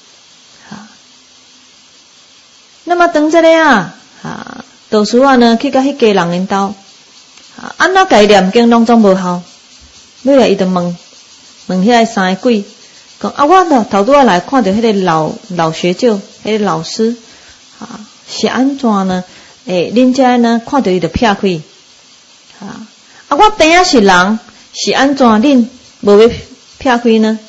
那么当这个道士呢去甲迄家人因兜，安怎甲伊念经拢总无效。后来伊就问问遐三个鬼，讲啊，我头拄仔来看到迄个老学究，迄个老师啊，是安怎呢？恁遮呢看到伊就撇开啊，我边仔是人，是安怎恁无要撇开呢？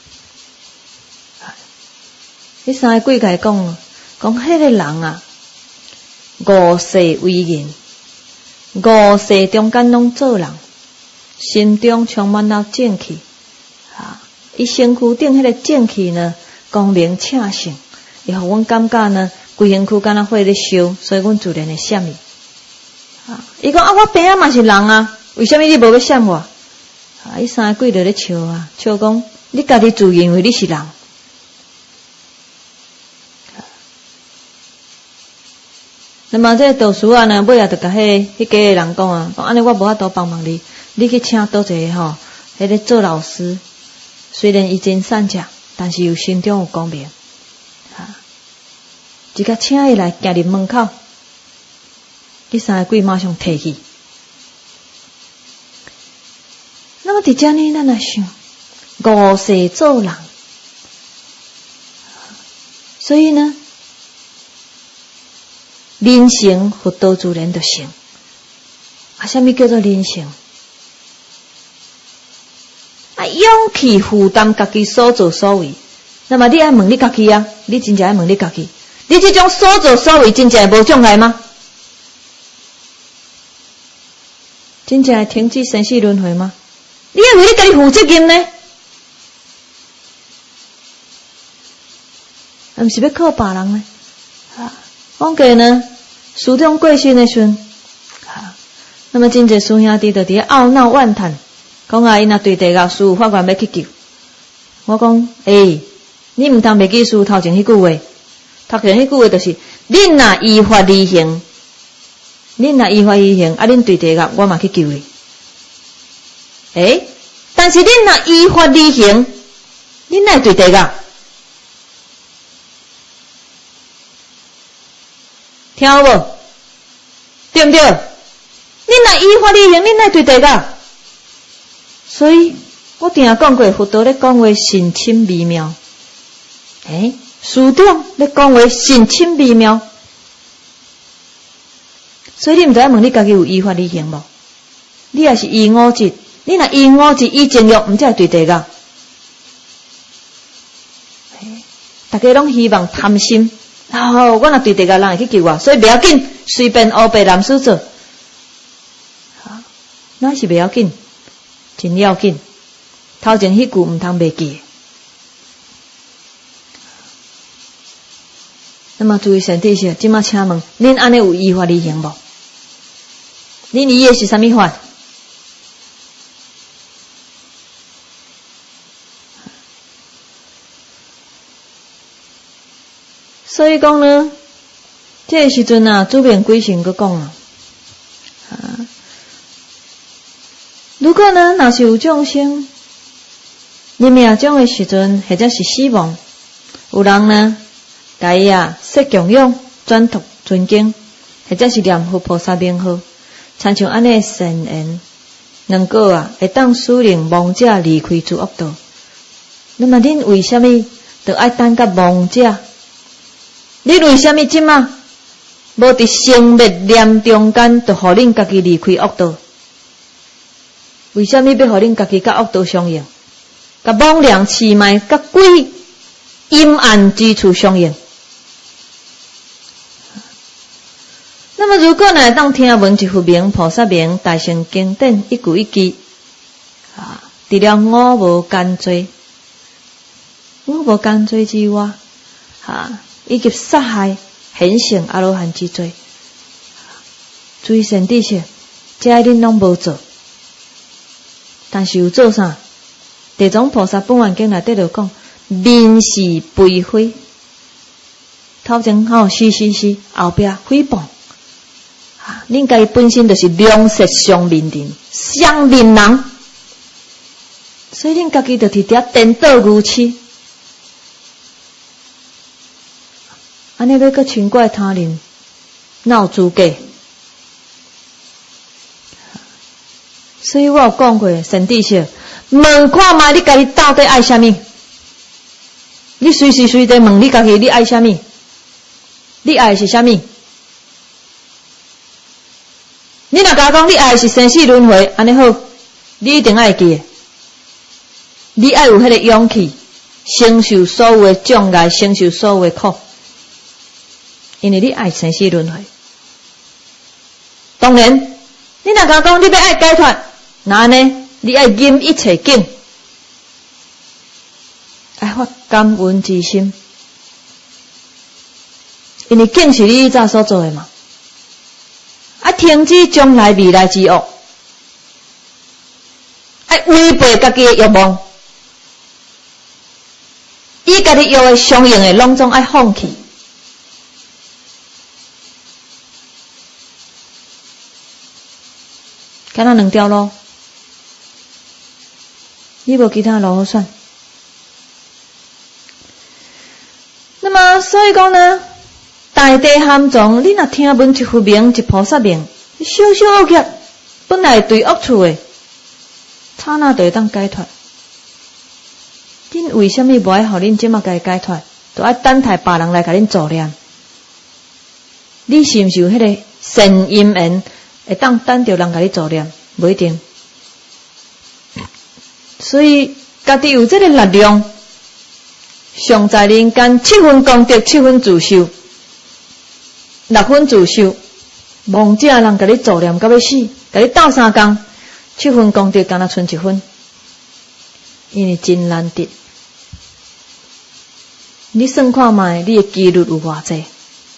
迄三个鬼甲伊讲，迄个人啊，五世为人，五世中间拢做人，心中充满了正气啊！伊身躯顶迄个正气呢，光明恰盛，伊互阮感觉呢，规身躯敢若火咧烧，所以阮自然会闪伊。啊！伊讲我边仔嘛是人啊，为什么你无要闪我？伊三个鬼就咧笑啊，笑讲你家己自认为你是人。那么这个道士啊呢，尾仔就甲迄家个人讲啊，讲安尼我无法度帮忙你，你去请倒一个吼，迄个做老师，虽然伊真善食，但是又心中有光明，啊，一甲请伊来行入门口，第三个鬼马上提起。那么伫遮呢，咱来想，五世做人，所以呢。人性佛道自然就成。啊，什么叫做人性？啊，勇气负担家己所作所为。那么你爱问你家己啊，你真正爱问你家己，你这种所作所为真正无障碍吗？真正会停止生死轮回吗？你要为你家己负责任呢？毋是要靠别人呢？啊，往过呢，师长过身的时阵，那么真侪师兄弟就伫懊恼怨叹，讲啊，因若对地狱师法官要去救。我讲，你毋通袂记师头前迄句话，头前迄句话就是：恁若依法而行，啊，恁对地狱我嘛去救你。但是恁若依法而行，恁哪会对地狱？听有无？对不对？你若依法而行，你哪对地狱？所以我定讲过，佛道咧讲话神深微妙。师长咧讲话神深微妙。所以你毋知影问你家己有依法而行无？你也是依五戒，你若依五戒依正欲，毋才会对地狱。大家拢希望贪心。我若对地狱人会去救我，所以不要紧，随便黑白蓝丝做，那是不要紧，真要紧。头前迄句毋通袂记。那么诸位善知识，今麦请问，恁安尼有依法而行无？恁依的是啥物法？所以讲呢，这个时阵啊，主编规神佫讲啊，如果呢，若是有众生临命终的时阵，或者是死亡，有人呢，甲伊设供养、转读、尊敬，或者是念佛菩萨名号，参像安尼善言，能够会当使令亡者离开诸恶道。那么恁为什么就爱等甲亡者？你为什么即马无伫生灭念中间，就互恁家己离开恶道？为什么要互恁家己甲恶道相应？甲妄量痴卖，甲鬼阴暗之处相应？那么如果呢，当听闻一佛名、菩萨名、大乘经典一句一句，除了我无干罪之外，以及杀害、显性阿罗汉之罪，诸位善知识，这恁拢无做，但是有做啥？地藏菩萨本愿经内底就讲，民事非非，头前是，后壁诽谤，恁家己本身就是良舌相面人，相面人，所以恁家己就伫遐颠倒如痴。安尼要搁嗔怪他人，哪有资格？所以我有讲过，善知识， 问看嘛，你家己到底爱啥物？你随时随地问你家己，你爱啥物？你爱的是啥物？你若甲我讲你爱的是生死轮回，安尼好，你一定爱记。你爱有迄个勇气，承受所有的障碍，承受所有的苦，因为你爱生死轮回。当然，你若甲我讲你要爱解脱，那安尼你爱忍一切境，爱发感恩之心，因为境是你早所做的嘛。啊，停止将来未来之恶，爱违背家己的欲望，伊家己欲的相应的拢总爱放弃。敢若两条路，你无其他路好选。那么，所以讲呢，大地含藏，你若听闻一佛名，一菩萨名，小小恶业本来对恶处的，刹那就会当解脱。恁为什么无爱互恁即马家解脱？都爱等待别人来甲恁助念。你是毋是有迄个善因缘，会当等着人甲你助念？无一定。所以家己有这个力量，尚在人间7分功德7分自受，6分自受。妄者人甲你助念到要死，甲你斗3工，7分功德敢若剩1分，因为真难得。你算看卖，你的几率有偌济？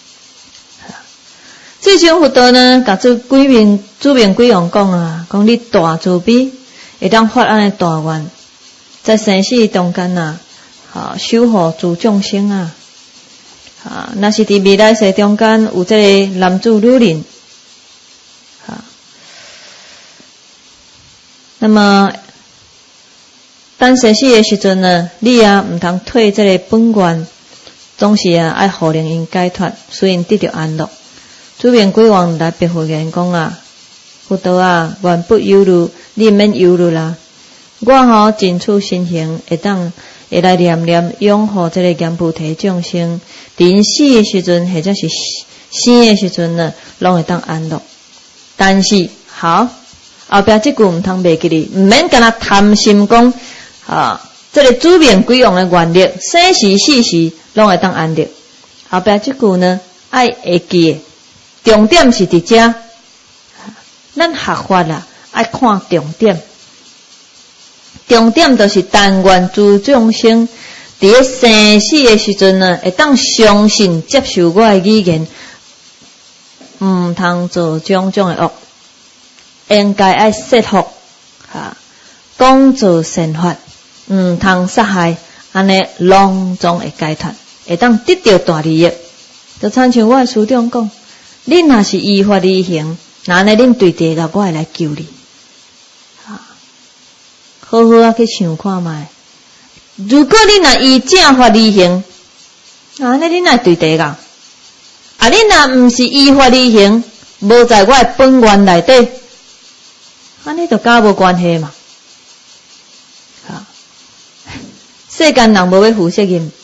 这种佛道呢，甲主明几王讲啊，讲你大慈悲，会当发安尼大愿，在生死中间啊，守护诸众生啊，若是伫未来世中间有这个男子女人，那么等生死的时阵呢，你也毋通退这个本愿，总是爱互令因解脱，使因得到安乐。主明鬼王来白佛言讲啊，佛道啊，愿不忧虑，你免忧虑啦。我尽处身行，会来念念拥护这个阎浮提众生，临死的时阵或者是生的时阵呢，拢会当安乐。但是好，后壁这句毋通袂记哩，毋免干那贪心讲这个主明鬼王的愿力，生时死时拢会当安乐。后壁这句呢，爱会记的。重点是伫遮，咱学法啦，爱看重点。重点就是但愿诸众生伫咧生死的时阵呢，会当相信接受我的语言，毋通做种种的恶，应该爱说服讲做善法，毋通杀害，安尼拢总会解脱，会当得到大利益。就参像我的师长讲。恁若是依法而行，那安尼恁对地个我会来救你。好好去想看卖。如果恁若依正法而行，那安尼恁来对地个。恁若毋是依法而行，无在我的本愿内底，安尼就甲无关系嘛。世间人无要负责任，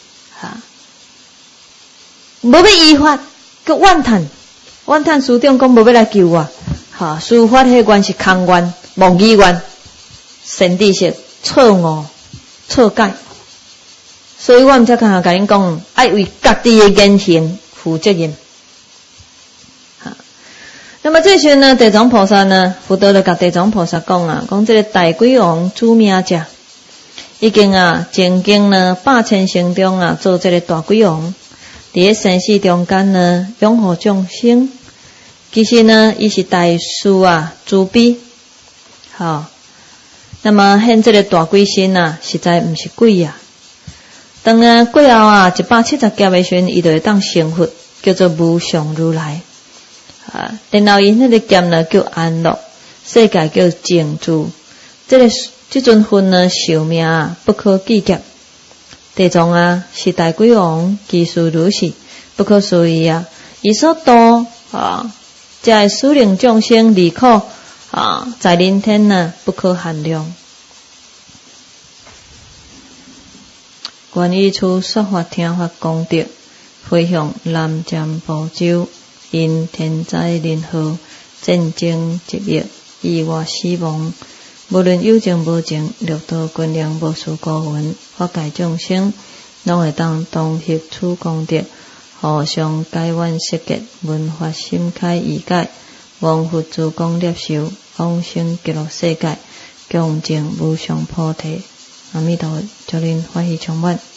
无要依法，佮怨叹师长讲无要来救我，司法迄愿是空愿、妄语愿、善知识、错误、错解，所以我毋才刚甲恁讲，爱为家己的言行负责任。那么这时呢，地藏菩萨呢，佛陀就甲地藏菩萨讲啊，讲这个大鬼王主命者，已经曾经呢8千生中做这个大鬼王。伫咧生死中间呢，拥护众生。其实呢，伊是大慈慈悲。那么现这个大鬼身实在毋是鬼啊。当过后170劫的时阵，伊就会当成佛，叫做无上如来。然后伊那个劫呢叫安乐，世界叫净土。这尊佛呢寿命不可计劫。地藏是大鬼王，其事如是，不可思议伊所度这使令众生离苦在人天不可限量。 愿以此说法听法功德，回向南瞻部洲，因天灾人祸、战争疾疫、意外死亡，无论有情无情，六道军灵无事孤魂，法界众生，拢会当同获此功德，互相解冤释结，闻法心开意解，往佛诸功业受，往生极乐世界，共证无上菩提。阿弥陀佛，祝您法喜充满。